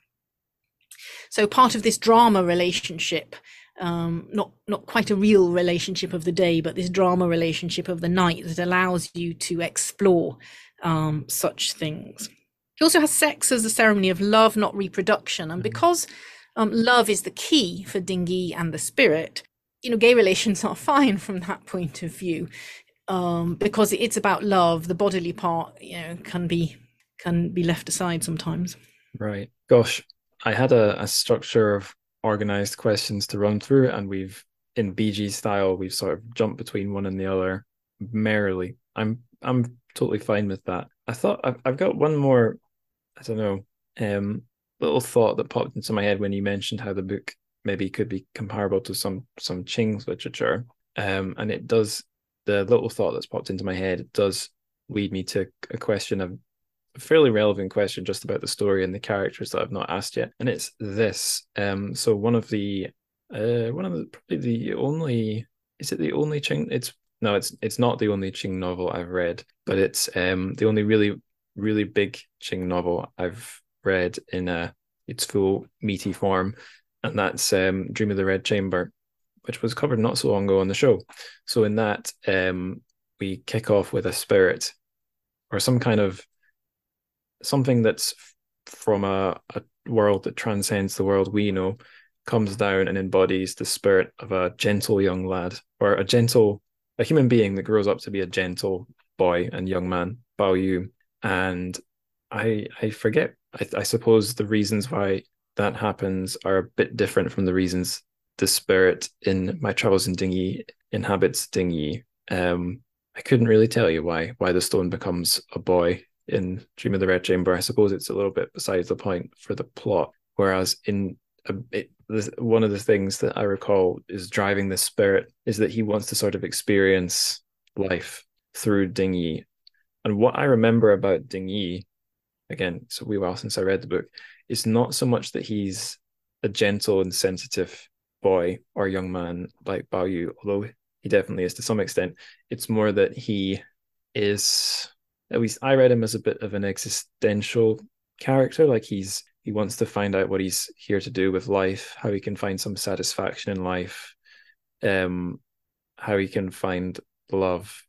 So part of this drama relationship, um, not not quite a real relationship of the day, but this drama relationship of the night that allows you to explore um, such things. He also has sex as a ceremony of love, not reproduction. And because um, love is the key for Ding Yi and the spirit, you know, gay relations are fine from that point of view, um, because it's about love. The bodily part, you know, can be can be left aside sometimes. Right. Gosh. I had a, a structure of organized questions to run through, and we've, in B G style, we've sort of jumped between one and the other merrily. I'm I'm totally fine with that. I thought I've, I've got one more, I don't know, um, little thought that popped into my head when you mentioned how the book maybe could be comparable to some some Qing's literature. Um, and it does, the little thought that's popped into my head, it does lead me to a question of a fairly relevant question just about the story and the characters that I've not asked yet, and it's this. Um, so one of the, uh, one of the probably the only, is it the only Qing? It's no, it's it's not the only Qing novel I've read, but it's um the only really really big Qing novel I've read in a its full meaty form, and that's um Dream of the Red Chamber, which was covered not so long ago on the show. So in that, um, we kick off with a spirit or some kind of something that's from a, a world that transcends the world we know, comes down and embodies the spirit of a gentle young lad, or a gentle, a human being that grows up to be a gentle boy and young man, Bao Yu. And I I forget, I, I suppose the reasons why that happens are a bit different from the reasons the spirit in My Travels in Ding Yi inhabits Ding Yi. Um, I couldn't really tell you why why the stone becomes a boy in Dream of the Red Chamber. I suppose it's a little bit besides the point for the plot. Whereas in a, it, this, one of the things that I recall is driving the spirit is that he wants to sort of experience life through Ding Yi. And what I remember about Ding Yi, again, it's a wee while since I read the book, is not so much that he's a gentle and sensitive boy or young man like Bao Yu, although he definitely is to some extent. It's more that he is, at least I read him as a bit of an existential character. Like he's he wants to find out what he's here to do with life, how he can find some satisfaction in life, um, how he can find love,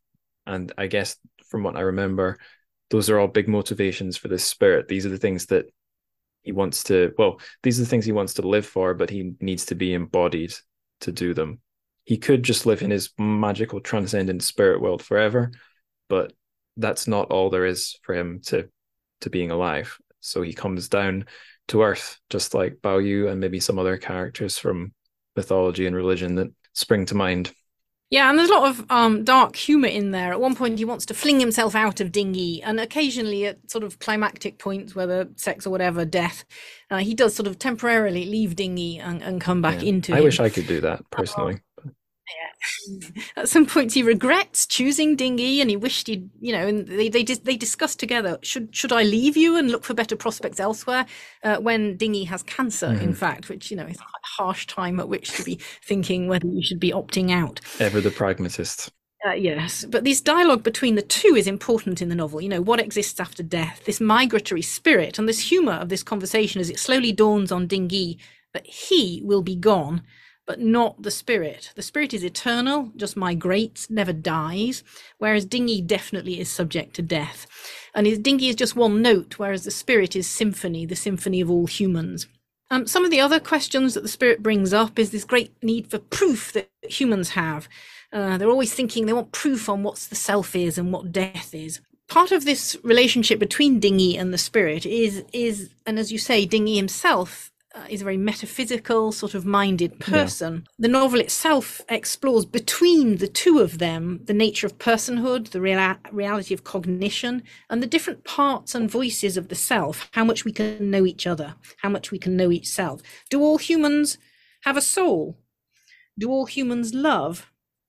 And I guess from what I remember, those are all big motivations for this spirit. These are the things that he wants to, well, these are the things he wants to live for, but he needs to be embodied to do them. He could just live in his magical transcendent spirit world forever, but that's not all there is for him to to being alive. So he comes down to earth, just like Bao Yu and maybe some other characters from mythology and religion that spring to mind. Yeah, and there's a lot of um, dark humour in there. At one point, he wants to fling himself out of Ding Yi, and occasionally at sort of climactic points, whether sex or whatever, death, uh, he does sort of temporarily leave Ding Yi and, and come back yeah. into I him. wish I could do that, personally. Um, yeah. At some points, he regrets choosing Ding Yi, and he wished he'd, you know, and they they they discuss together, should should I leave you and look for better prospects elsewhere? Uh, when Ding Yi has cancer, mm-hmm. in fact, which, you know, is quite a harsh time at which to be thinking whether you should be opting out. Ever the pragmatist. Uh, yes, but this dialogue between the two is important in the novel. You know, what exists after death, this migratory spirit, and this humour of this conversation as it slowly dawns on Ding Yi that he will be gone, but not the spirit. The spirit is eternal, just migrates, never dies, whereas Ding Yi definitely is subject to death. And his Ding Yi is just one note, whereas the spirit is symphony, the symphony of all humans. Um, some of the other questions that the spirit brings up is this great need for proof that humans have. Uh, they're always thinking they want proof on what the self is and what death is. Part of this relationship between Ding Yi and the spirit is, is, and as you say, Ding Yi himself uh, is a very metaphysical, sort of minded person. Yeah. The novel itself explores between the two of them the nature of personhood, the real, reality of cognition, and the different parts and voices of the self, how much we can know each other, how much we can know each self. Do all humans have a soul? Do all humans love?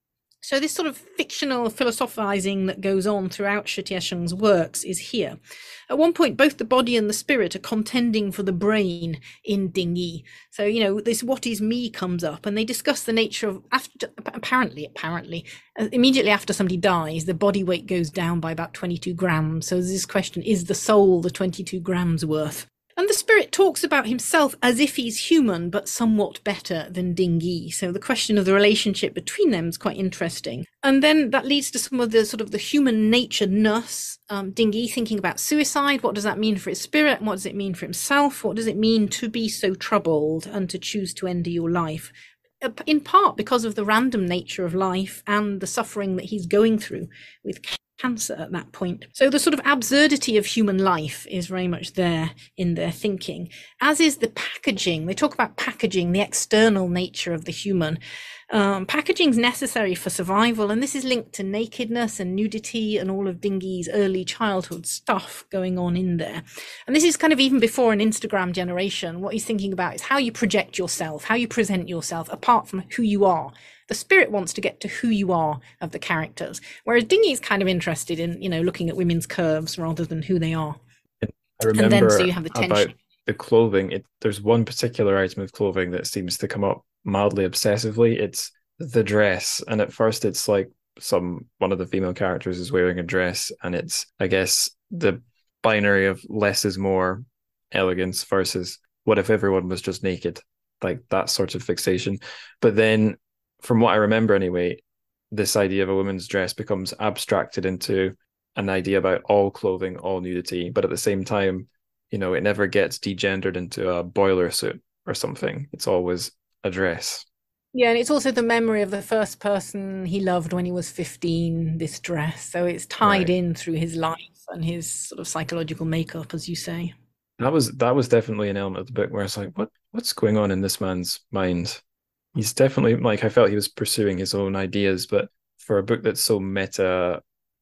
So this sort of fictional philosophizing that goes on throughout Shi Tiesheng's works is here. At one point, both the body and the spirit are contending for the brain in Ding Yi. So, you know, this what is me comes up, and they discuss the nature of, after, apparently, apparently, uh, immediately after somebody dies, the body weight goes down by about twenty-two grams. So there's this question, is the soul the twenty-two grams worth? And the spirit talks about himself as if he's human, but somewhat better than Ding Yi. So the question of the relationship between them is quite interesting. And then that leads to some of the sort of the human nature-ness. Um, Ding Yi thinking about suicide. What does that mean for his spirit? And what does it mean for himself? What does it mean to be so troubled and to choose to end your life? In part because of the random nature of life and the suffering that he's going through with cancer at that point. So the sort of absurdity of human life is very much there in their thinking, as is the packaging. They talk about packaging, the external nature of the human. Um, packaging is necessary for survival, and this is linked to nakedness and nudity and all of Ding Yi's early childhood stuff going on in there. And this is kind of even before an Instagram generation. What he's thinking about is how you project yourself, how you present yourself apart from who you are. The spirit wants to get to who you are of the characters, whereas Ding Yi is kind of interested in, you know, looking at women's curves rather than who they are. I remember and then, so you have the tension. About the clothing. It, there's one particular item of clothing that seems to come up mildly obsessively. It's the dress, and at first it's like some one of the female characters is wearing a dress, and it's, I guess, the binary of less is more, elegance versus what if everyone was just naked, like that sort of fixation. But then, from what I remember anyway, this idea of a woman's dress becomes abstracted into an idea about all clothing, all nudity, but at the same time, you know, it never gets degendered into a boiler suit or something. It's always a dress. Yeah, and it's also the memory of the first person he loved when he was fifteen, this dress. So it's tied right. in through his life and his sort of psychological makeup, as you say. That was that was definitely an element of the book where it's like, what what's going on in this man's mind? He's definitely, like, I felt he was pursuing his own ideas, but for a book that's so meta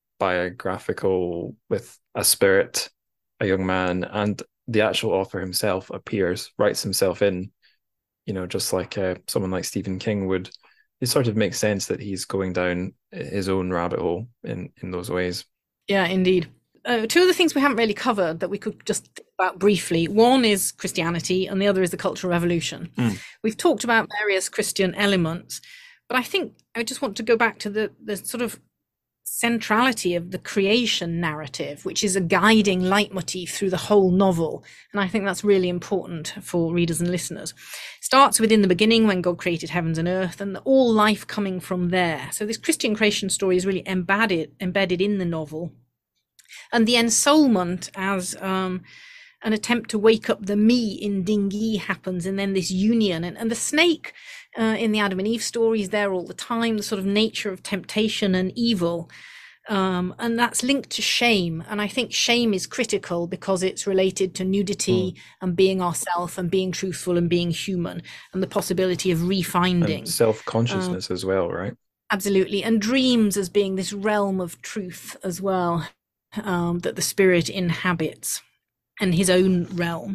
biographical with a spirit, a young man, and the actual author himself appears, writes himself in, you know, just like uh, someone like Stephen King would, it sort of makes sense that he's going down his own rabbit hole in, in those ways. Yeah, indeed. Uh, two of the things we haven't really covered that we could just think about briefly. One is Christianity and the other is the Cultural Revolution. Mm. We've talked about various Christian elements, but I think I just want to go back to the, the sort of centrality of the creation narrative, which is a guiding leitmotif through the whole novel. And I think that's really important for readers and listeners. It starts within the beginning when God created heavens and earth, and all life coming from there. So this Christian creation story is really embedded, embedded in the novel. And the ensoulment as um, an attempt to wake up the me in Ding Yi happens, and then this union. And, and the snake uh, in the Adam and Eve story is there all the time, the sort of nature of temptation and evil. Um, and that's linked to shame. And I think shame is critical because it's related to nudity mm. and being ourself and being truthful and being human, and the possibility of refinding. And self-consciousness um, as well, right? Absolutely. And dreams as being this realm of truth as well, um, that the spirit inhabits, and his own realm.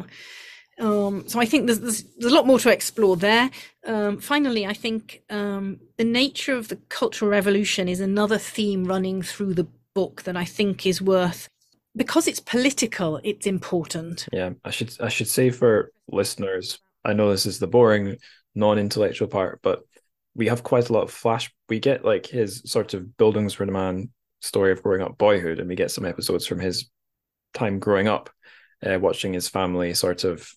Um, so I think there's, there's, there's a lot more to explore there. Um, finally, I think um, the nature of the Cultural Revolution is another theme running through the book that I think is worth, because it's political, it's important. Yeah, I should I should say for listeners, I know this is the boring, non-intellectual part, but we have quite a lot of flash. We get like his sort of Bildungsroman story of growing up boyhood, and we get some episodes from his time growing up, uh, watching his family sort of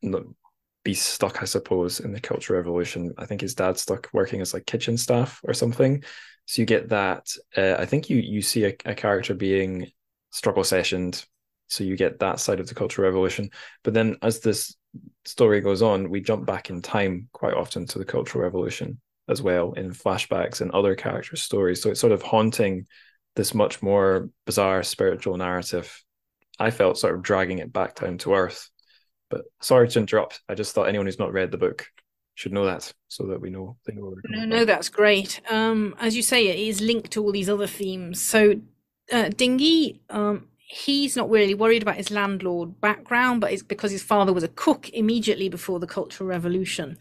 be stuck, I suppose, in the Cultural Revolution. I think his dad's stuck working as like kitchen staff or something. So you get that. Uh, I think you you see a, a character being struggle sessioned. So you get that side of the Cultural Revolution. But then as this story goes on, we jump back in time quite often to the Cultural Revolution as well, in flashbacks and other characters' stories. So it's sort of haunting this much more bizarre spiritual narrative. I felt sort of dragging it back down to earth. But sorry to interrupt. I just thought anyone who's not read the book should know that, so that we know. They know no, no, that's great. Um, as you say, it is linked to all these other themes. So uh, Ding Yi, um, he's not really worried about his landlord background, but it's because his father was a cook immediately before the Cultural Revolution.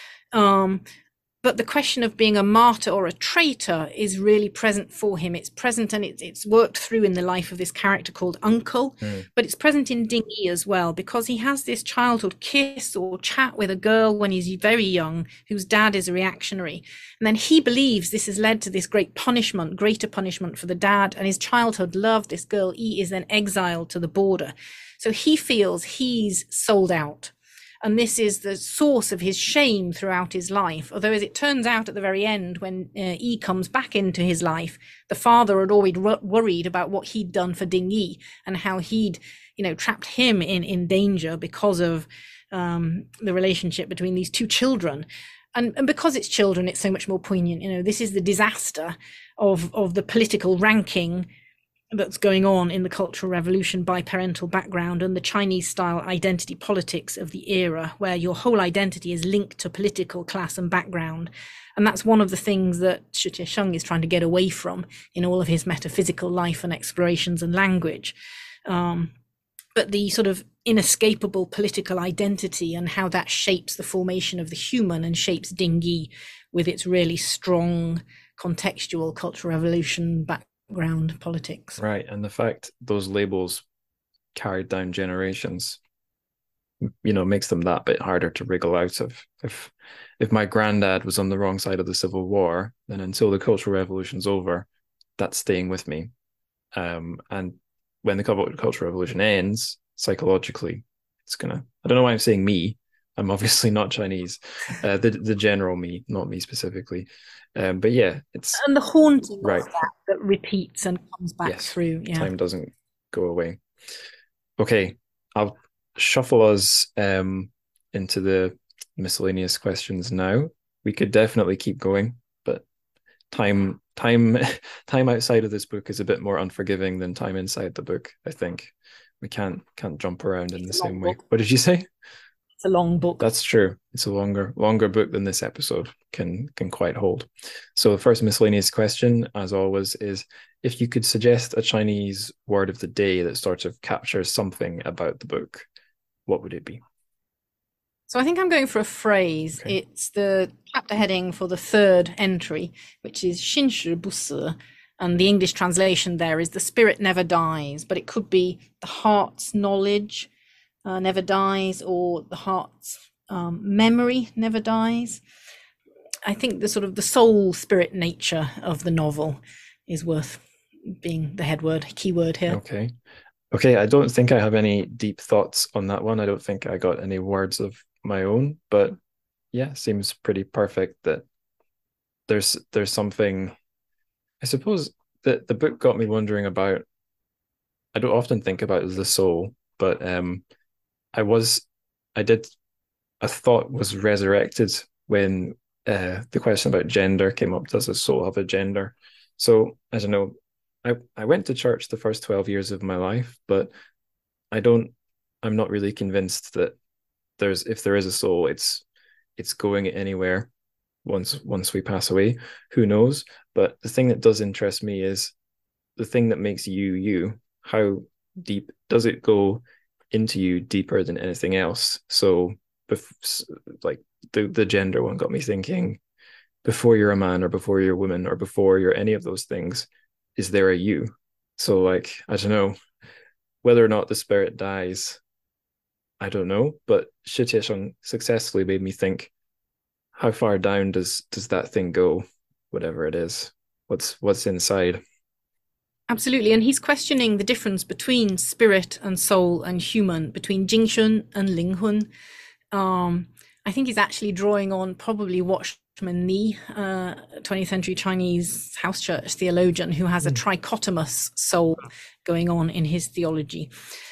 Um, But the question of being a martyr or a traitor is really present for him. It's present, and it's, it's worked through in the life of this character called Uncle, mm. but it's present in Ding Yi as well, because he has this childhood kiss or chat with a girl when he's very young, whose dad is a reactionary. And then he believes this has led to this great punishment, greater punishment for the dad, and his childhood love, this girl E, is then exiled to the border. So he feels he's sold out. And this is the source of his shame throughout his life. Although, as it turns out at the very end, when uh, E comes back into his life, the father had always r- worried about what he'd done for Ding Yi and how he'd, you know, trapped him in, in danger because of um, the relationship between these two children. And, and because it's children, it's so much more poignant. You know, this is the disaster of, of the political ranking that's going on in the Cultural Revolution by parental background, and the Chinese style identity politics of the era, where your whole identity is linked to political class and background. And that's one of the things that Shi Sheng is trying to get away from in all of his metaphysical life and explorations and language. Um, but the sort of inescapable political identity and how that shapes the formation of the human and shapes Ding Yi with its really strong contextual Cultural Revolution background. Ground politics, right? And the fact those labels carried down generations, you know, makes them that bit harder to wriggle out of. If if my granddad was on the wrong side of the Civil War, then until the Cultural Revolution's over, that's staying with me. Um, and when the Cultural Revolution ends, psychologically, it's gonna. I don't know why I'm saying me. I'm obviously not Chinese. Uh, the the general me, not me specifically. Um, but yeah, it's and the haunting right. of that that repeats and comes back yes, through. Yeah, time doesn't go away. Okay, I'll shuffle us um, into the miscellaneous questions now. We could definitely keep going, but time time time outside of this book is a bit more unforgiving than time inside the book. I think we can't can't jump around in it's the same way. book. What did you say? It's a long book. That's true. It's a longer longer book than this episode can can quite hold. So the first miscellaneous question, as always, is if you could suggest a Chinese word of the day that sort of captures something about the book, what would it be? So I think I'm going for a phrase. Okay. It's the chapter heading for the third entry, which is 心事不死. And the English translation there is the spirit never dies, but it could be the heart's knowledge Uh, never dies, or the heart's um, memory never dies. I think the sort of the soul spirit nature of the novel is worth being the head word, key word here. Okay. Okay, I don't think I have any deep thoughts on that one. I don't think I got any words of my own, but yeah, seems pretty perfect that there's there's something. I suppose that the book got me wondering about. I don't often think about the soul, but um, I was, I did, a thought was resurrected when uh, the question about gender came up. Does a soul have a gender? So I don't know. I I went to church the first twelve years of my life, but I don't. I'm not really convinced that there's if there is a soul, it's it's going anywhere once once we pass away. Who knows? But the thing that does interest me is the thing that makes you you. How deep does it go into you, deeper than anything else? So, bef- like the the gender one got me thinking. Before you're a man, or before you're a woman, or before you're any of those things, is there a you? So, like, I don't know whether or not the spirit dies. I don't know, but Shi Tiesheng successfully made me think: how far down does does that thing go? Whatever it is, what's what's inside? Absolutely. And he's questioning the difference between spirit and soul and human, between Jingshun and Linghun. Um, I think he's actually drawing on probably Watchman Nee, uh, twentieth century Chinese house church theologian, who has a trichotomous soul going on in his theology.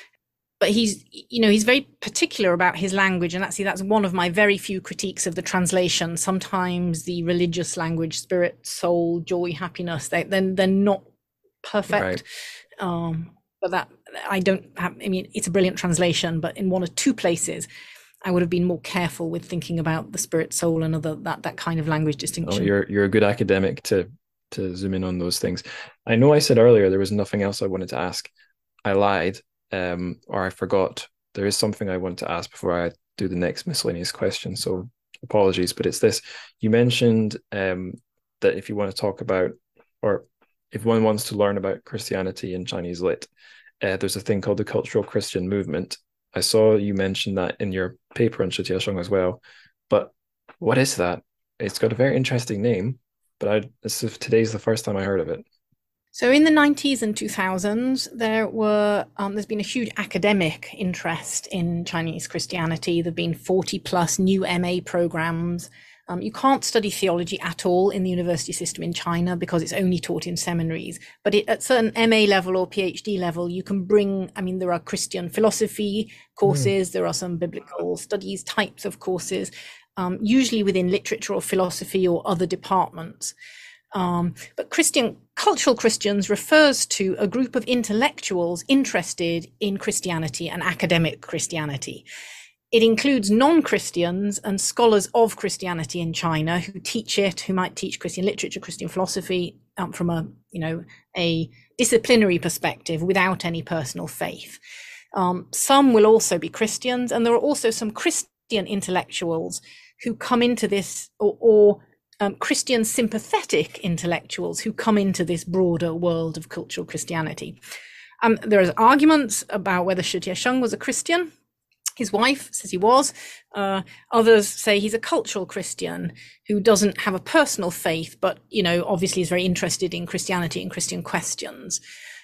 But he's, you know, he's very particular about his language, and actually that's one of my very few critiques of the translation. Sometimes the religious language, spirit, soul, joy, happiness, they, then they're not perfect. Right. Um, but that I don't have, I mean, it's a brilliant translation, but in one or two places, I would have been more careful with thinking about the spirit, soul, and other that that kind of language distinction. Oh, you're you're a good academic to to zoom in on those things. I know I said earlier there was nothing else I wanted to ask. I lied, um, or I forgot. There is something I want to ask before I do the next miscellaneous question. So apologies, but it's this. You mentioned um, that if you want to talk about, or if one wants to learn about Christianity in Chinese lit, uh, there's a thing called the Cultural Christian Movement. I saw you mention that in your paper on Shi Tiesheng as well. But what is that? It's got a very interesting name, but I, this is, today's the first time I heard of it. So in the nineties and two thousands, there were um, there's been a huge academic interest in Chinese Christianity. There've been forty plus new M A programs. Um, you can't study theology at all in the university system in China because it's only taught in seminaries. But it, at certain M A level or PhD level, you can bring, I mean, there are Christian philosophy courses, mm. there are some biblical studies types of courses, um, usually within literature or philosophy or other departments. Um, but Christian, cultural Christians refers to a group of intellectuals interested in Christianity and academic Christianity. It includes non-Christians and scholars of Christianity in China who teach it, who might teach Christian literature, Christian philosophy um, from a, you know, a disciplinary perspective without any personal faith. Um, some will also be Christians, and there are also some Christian intellectuals who come into this, or, or um, Christian sympathetic intellectuals who come into this broader world of cultural Christianity. Um, there are arguments about whether Shi Tiesheng was a Christian. His wife says he was. Uh, others say he's a cultural Christian who doesn't have a personal faith, but, you know, obviously is very interested in Christianity and Christian questions.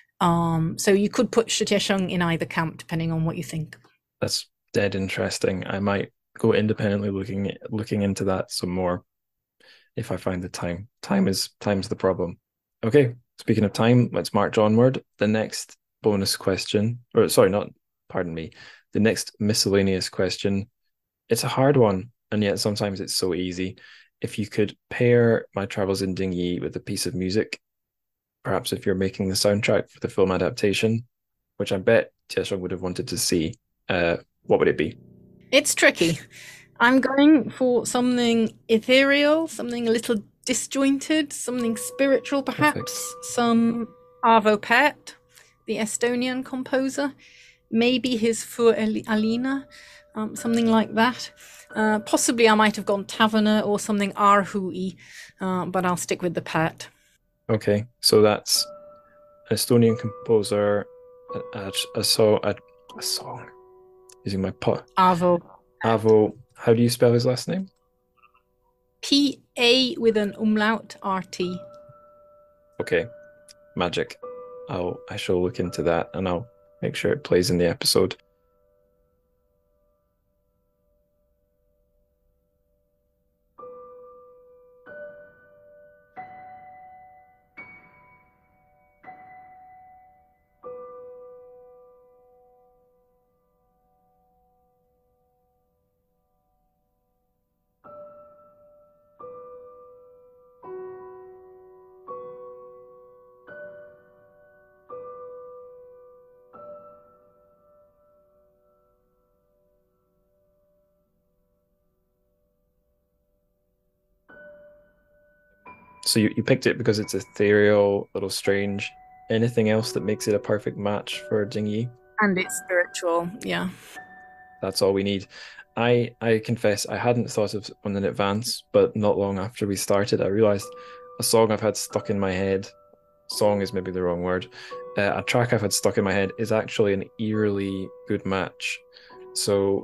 Um, so you could put Shi Tiesheng in either camp, depending on what you think. That's dead interesting. I might go independently looking looking into that some more if I find the time. Time is time's the problem. Okay, speaking of time, let's march onward. The next bonus question, or sorry, not, pardon me. The next miscellaneous question, it's a hard one, and yet sometimes it's so easy. If you could pair My Travels in Ding Yi with a piece of music, perhaps if you're making the soundtrack for the film adaptation, which I bet Tiesheng would have wanted to see, uh, what would it be? It's tricky. I'm going for something ethereal, something a little disjointed, something spiritual perhaps. Perfect. Some Arvo Pärt, the Estonian composer. Maybe his Für Alina, um, something like that. Uh, possibly I might have gone Taverner or something Arhui, uh, but I'll stick with the Pärt. Okay, so that's an Estonian composer, a, a, a, so, a, a song, using my pot. Arvo. Arvo, how do you spell his last name? P A with an umlaut R T. Okay, magic. I'll I shall look into that and I'll make sure it plays in the episode. So you, you picked it because it's ethereal, a little strange. Anything else that makes it a perfect match for Jingyi? And it's spiritual, yeah. That's all we need. I I confess I hadn't thought of one in advance, but not long after we started, I realized a song I've had stuck in my head. Song is maybe the wrong word. Uh, a track I've had stuck in my head is actually an eerily good match. So,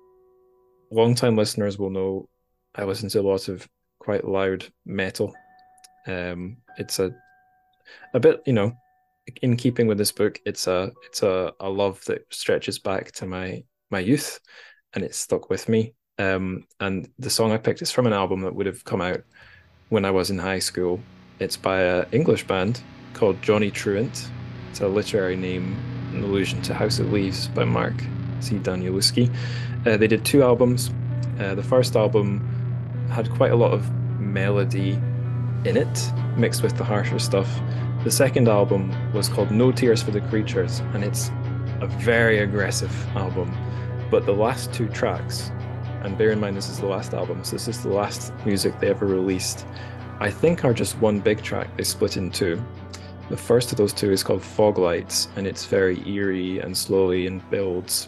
long-time listeners will know I listen to a lot of quite loud metal. Um, it's a a bit, you know, in keeping with this book. It's a it's a, a love that stretches back to my my youth, and it's stuck with me. Um, and the song I picked is from an album that would have come out when I was in high school. It's by an English band called Johnny Truant. It's a literary name, an allusion to House of Leaves by Mark C. Danielewski. Uh, they did two albums. Uh, the first album had quite a lot of melody in it, mixed with the harsher stuff. The second album was called No Tears for the Creatures, and it's a very aggressive album. But the last two tracks, and bear in mind this is the last album, so this is the last music they ever released, I think are just one big track they split in two. The first of those two is called Fog Lights, and it's very eerie and slowly and builds.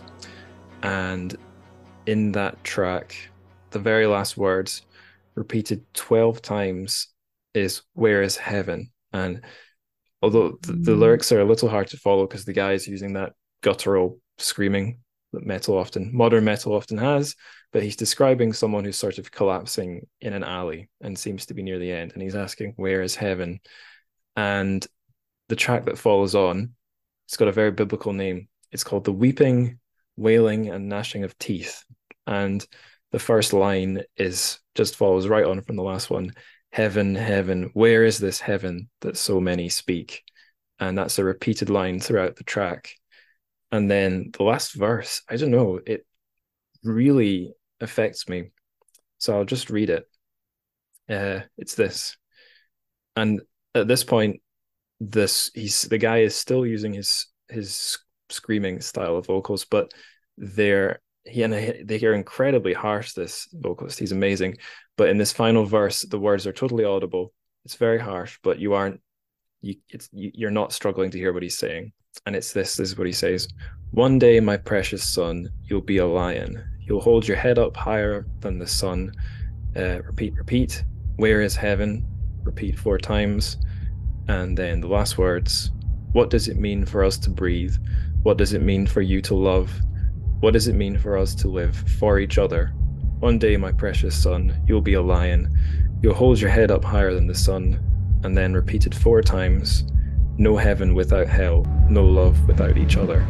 And in that track, the very last words, repeated twelve times, is "Where is heaven?" And although the, the lyrics are a little hard to follow because the guy is using that guttural screaming that metal often, modern metal often has, but he's describing someone who's sort of collapsing in an alley and seems to be near the end, and he's asking, "Where is heaven?" And the track that follows on, it's got a very biblical name. It's called "The Weeping, Wailing, and Gnashing of Teeth." And the first line is just follows right on from the last one. Heaven, heaven, where is this heaven that so many speak? And that's a repeated line throughout the track. And then the last verse, I don't know, it really affects me. So I'll just read it. Uh, it's this. And at this point, this he's the guy is still using his his screaming style of vocals, but they're he and they are incredibly harsh. This vocalist, he's amazing. But in this final verse, the words are totally audible. It's very harsh, but you aren't you it's you, you're not struggling to hear what he's saying. And it's this this is what he says: "One day, my precious son, you'll be a lion. You'll hold your head up higher than the sun." Uh, repeat, repeat. "Where is heaven?" Repeat four times. And then the last words: "What does it mean for us to breathe? What does it mean for you to love? What does it mean for us to live for each other? One day, my precious son, you'll be a lion. You'll hold your head up higher than the sun." And then repeated four times: "No heaven without hell, no love without each other."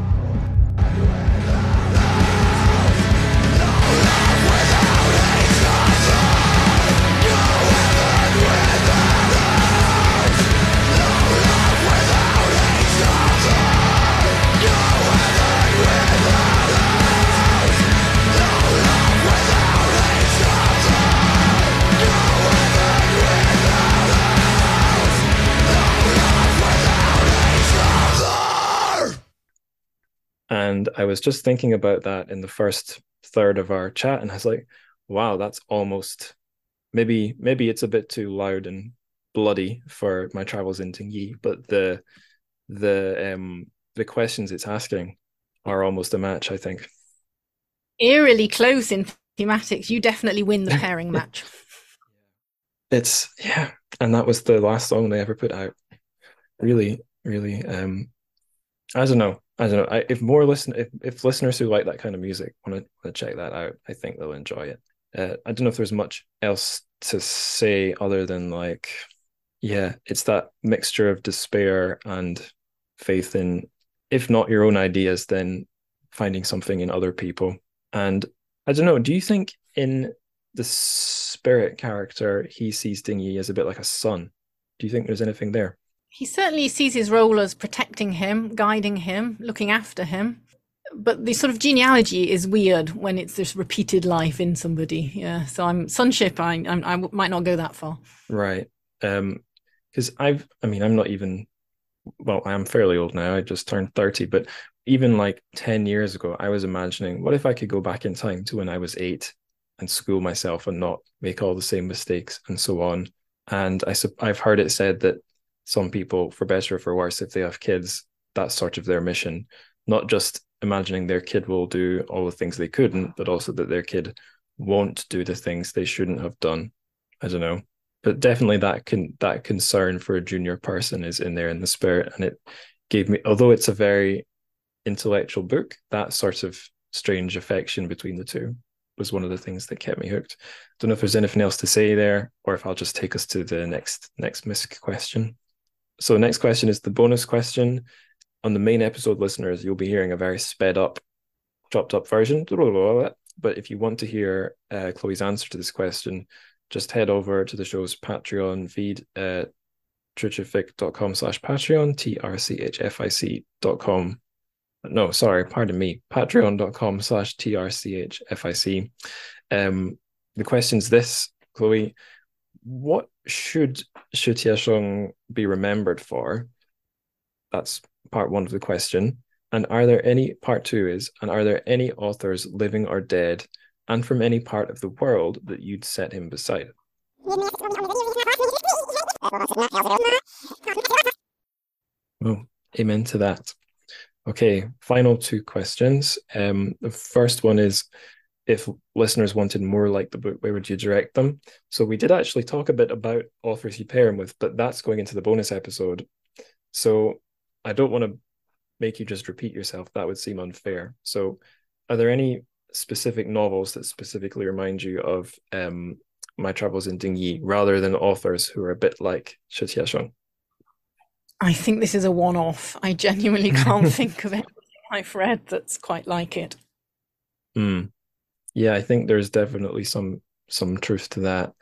And I was just thinking about that in the first third of our chat, and I was like, wow, that's almost maybe maybe it's a bit too loud and bloody for my travels in Tingyi, but the the um the questions it's asking are almost a match, I think. Eerily close in thematics. You definitely win the pairing match. It's yeah, and that was the last song they ever put out. Really, really, um, I don't know. I don't know. I, if more listen, if, if listeners who like that kind of music want to check that out, I think they'll enjoy it. Uh, I don't know if there's much else to say other than like Yeah, it's that mixture of despair and faith in, if not your own ideas, then finding something in other people. And I don't know, do you think in the spirit character, he sees Ding Yi as a bit like a son? Do you think there's anything there? He certainly sees his role as protecting him, guiding him, looking after him. But the sort of genealogy is weird when it's this repeated life in somebody. Yeah, so I'm sonship. I I, I might not go that far. Right. Um, because I've, I mean, I'm not even, well, I'm fairly old now. I just turned thirty, but even like ten years ago, I was imagining, what if I could go back in time to when I was eight and school myself and not make all the same mistakes and so on. And I, I've heard it said that some people, for better or for worse, if they have kids, that's sort of their mission. Not just imagining their kid will do all the things they couldn't, but also that their kid won't do the things they shouldn't have done. I don't know. But definitely that can that concern for a junior person is in there in the spirit. And it gave me, although it's a very intellectual book, that sort of strange affection between the two was one of the things that kept me hooked. Don't know if there's anything else to say there, or if I'll just take us to the next next misc question. So the next question is the bonus question. On the main episode, listeners, you'll be hearing a very sped up, chopped up version. But if you want to hear uh, Chloe's answer to this question, just head over to the show's Patreon feed at trchfic.com slash Patreon, T R C H F I C dot com. No, sorry, pardon me, patreon.com slash T R C H F I C. Um, the question's this, Chloe. What should Shi Tiesheng be remembered for? That's part one of the question. And are there any, part two is, and are there any authors living or dead and from any part of the world that you'd set him beside? Oh, amen to that. Okay, final two questions. Um, the first one is, if listeners wanted more like the book, where would you direct them? So we did actually talk a bit about authors you pair him with, but that's going into the bonus episode. So I don't want to make you just repeat yourself. That would seem unfair. So are there any specific novels that specifically remind you of um, My Travels in Ding Yi, rather than authors who are a bit like Shi Tiesheng? I think this is a one-off. I genuinely can't think of anything I've read that's quite like it. Mm. Yeah, I think there's definitely some some truth to that.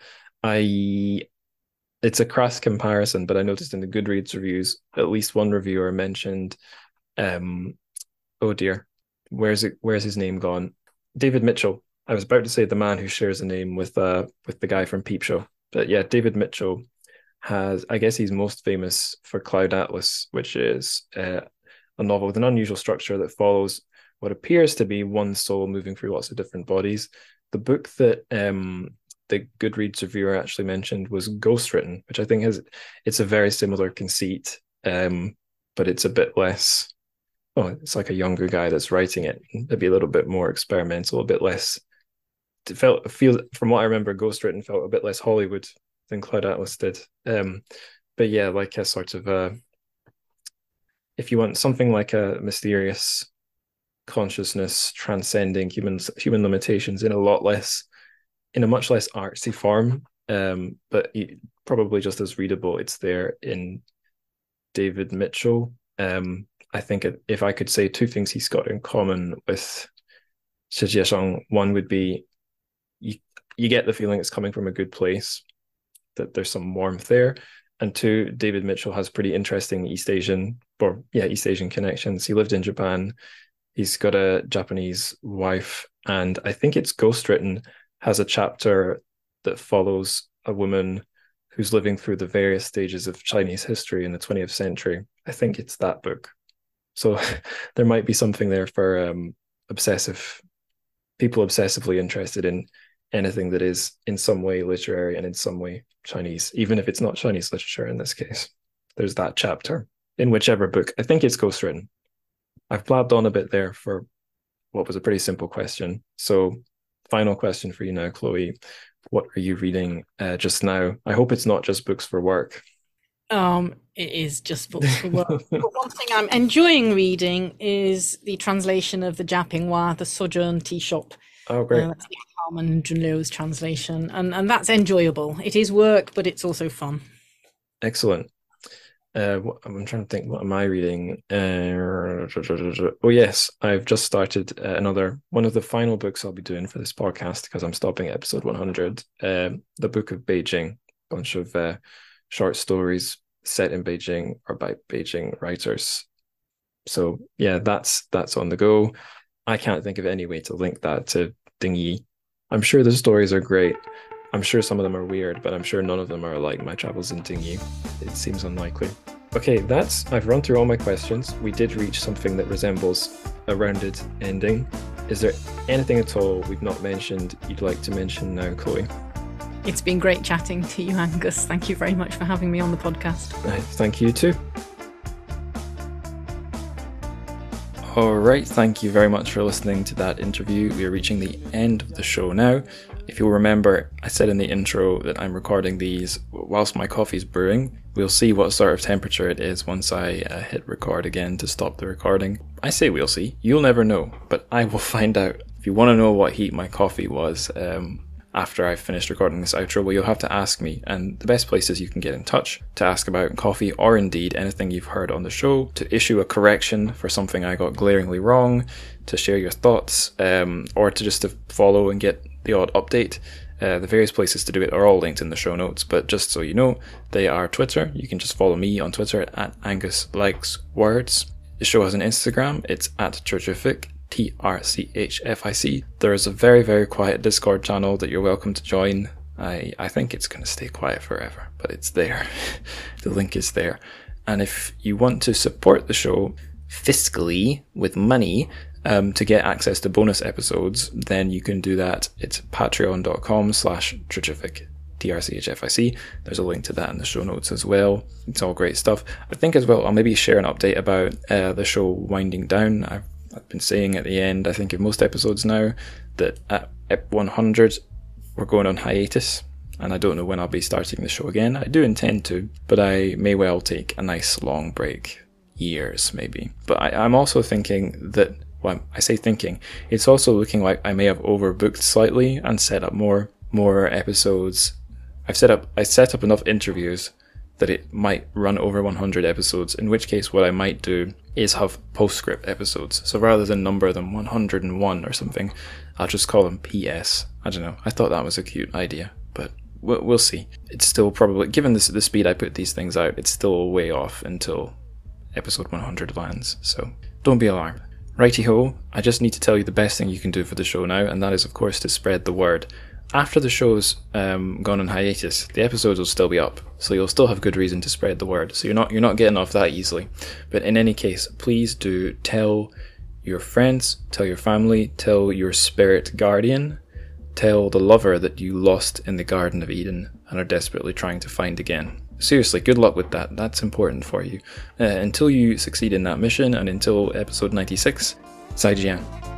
I it's a crass comparison, but I noticed in the Goodreads reviews, at least one reviewer mentioned, um, oh dear, where's it? Where's his name gone? David Mitchell. I was about to say the man who shares a name with uh with the guy from Peep Show, but yeah, David Mitchell has, I guess he's most famous for Cloud Atlas, which is uh, a novel with an unusual structure that follows what appears to be one soul moving through lots of different bodies. The book that um, the Goodreads reviewer actually mentioned was Ghostwritten, which I think has, it's a very similar conceit, um, but it's a bit less, oh, it's like a younger guy that's writing it, maybe a little bit more experimental, a bit less, it felt, it feels, from what I remember, Ghostwritten felt a bit less Hollywood than Cloud Atlas did. Um, but yeah, like a sort of a, if you want something like a mysterious consciousness transcending human human limitations in a lot less, in a much less artsy form, um, but probably just as readable, it's there in David Mitchell. Um, I think if I could say two things he's got in common with Shi Tiesheng, one would be you, you get the feeling it's coming from a good place, that there's some warmth there. And two, David Mitchell has pretty interesting East Asian, or yeah, East Asian connections. He lived in Japan. He's got a Japanese wife. And I think it's Ghostwritten has a chapter that follows a woman who's living through the various stages of Chinese history in the twentieth century. I think it's that book. So there might be something there for um, obsessive people obsessively interested in anything that is in some way literary and in some way Chinese, even if it's not Chinese literature in this case. There's that chapter in whichever book. I think it's Ghostwritten. I've blabbed on a bit there for what was a pretty simple question. So final question for you now, Chloe. What are you reading uh, just now? I hope it's not just books for work. Um, it is just books for work. But one thing I'm enjoying reading is the translation of the Jiapinghua, the Sojourn Tea Shop. Oh, great. Uh, that's Harman Junliu's translation. And, and that's enjoyable. It is work, but it's also fun. Excellent. Uh, what, I'm trying to think, what am I reading? Uh, oh, yes, I've just started uh, another one of the final books I'll be doing for this podcast because I'm stopping at episode one hundred. Um, the Book of Beijing, a bunch of uh, short stories set in Beijing or by Beijing writers. So yeah, that's that's on the go. I can't think of any way to link that to Dingyi. I'm sure the stories are great. I'm sure some of them are weird, but I'm sure none of them are like my travels in Dingyi. It seems unlikely. Okay, that's I've run through all my questions. We did reach something that resembles a rounded ending. Is there anything at all we've not mentioned you'd like to mention now, Chloe? It's been great chatting to you, Angus. Thank you very much for having me on the podcast. Uh, thank you too. All right, thank you very much for listening to that interview. We are reaching the end of the show now. If you'll remember, I said in the intro that I'm recording these whilst my coffee's brewing. We'll see what sort of temperature it is once I uh, hit record again to stop the recording. I say we'll see. You'll never know, but I will find out. If you want to know what heat my coffee was um, after I finished recording this outro, well, you'll have to ask me. And the best places you can get in touch to ask about coffee or indeed anything you've heard on the show, to issue a correction for something I got glaringly wrong, to share your thoughts, um, or to just to follow and get the odd update. Uh, the various places to do it are all linked in the show notes, but just so you know, they are Twitter. You can just follow me on Twitter at Angus Likes Words. The show has an Instagram. It's at Trchific, T R C H F I C. There is a very, very quiet Discord channel that you're welcome to join. I, I think it's going to stay quiet forever, but it's there. The link is there. And if you want to support the show fiscally with money, Um, to get access to bonus episodes, then you can do that. It's patreon.com slash Trchific, T R C H F I C. There's a link to that in the show notes as well. It's all great stuff. I think as well, I'll maybe share an update about uh, the show winding down. I've, I've been saying at the end, I think in most episodes now, that at ep one hundred, we're going on hiatus. And I don't know when I'll be starting the show again. I do intend to, but I may well take a nice long break. Years, maybe. But I, I'm also thinking that well, I say thinking, it's also looking like I may have overbooked slightly and set up more more episodes. I've set up I set up enough interviews that it might run over one hundred episodes, in which case what I might do is have postscript episodes. So rather than number them one hundred and one or something, I'll just call them P S. I don't know. I thought that was a cute idea, but we'll, we'll see. It's still probably, given this, the speed I put these things out, it's still way off until episode one hundred lands. So don't be alarmed. Righty-ho, I just need to tell you the best thing you can do for the show now, and that is, of course, to spread the word. After the show's um, gone on hiatus, the episodes will still be up, so you'll still have good reason to spread the word. So you're not you're not getting off that easily. But in any case, please do tell your friends, tell your family, tell your spirit guardian, tell the lover that you lost in the Garden of Eden and are desperately trying to find again. Seriously, good luck with that. That's important for you. Uh, until you succeed in that mission and until episode ninety-six, Zaijian.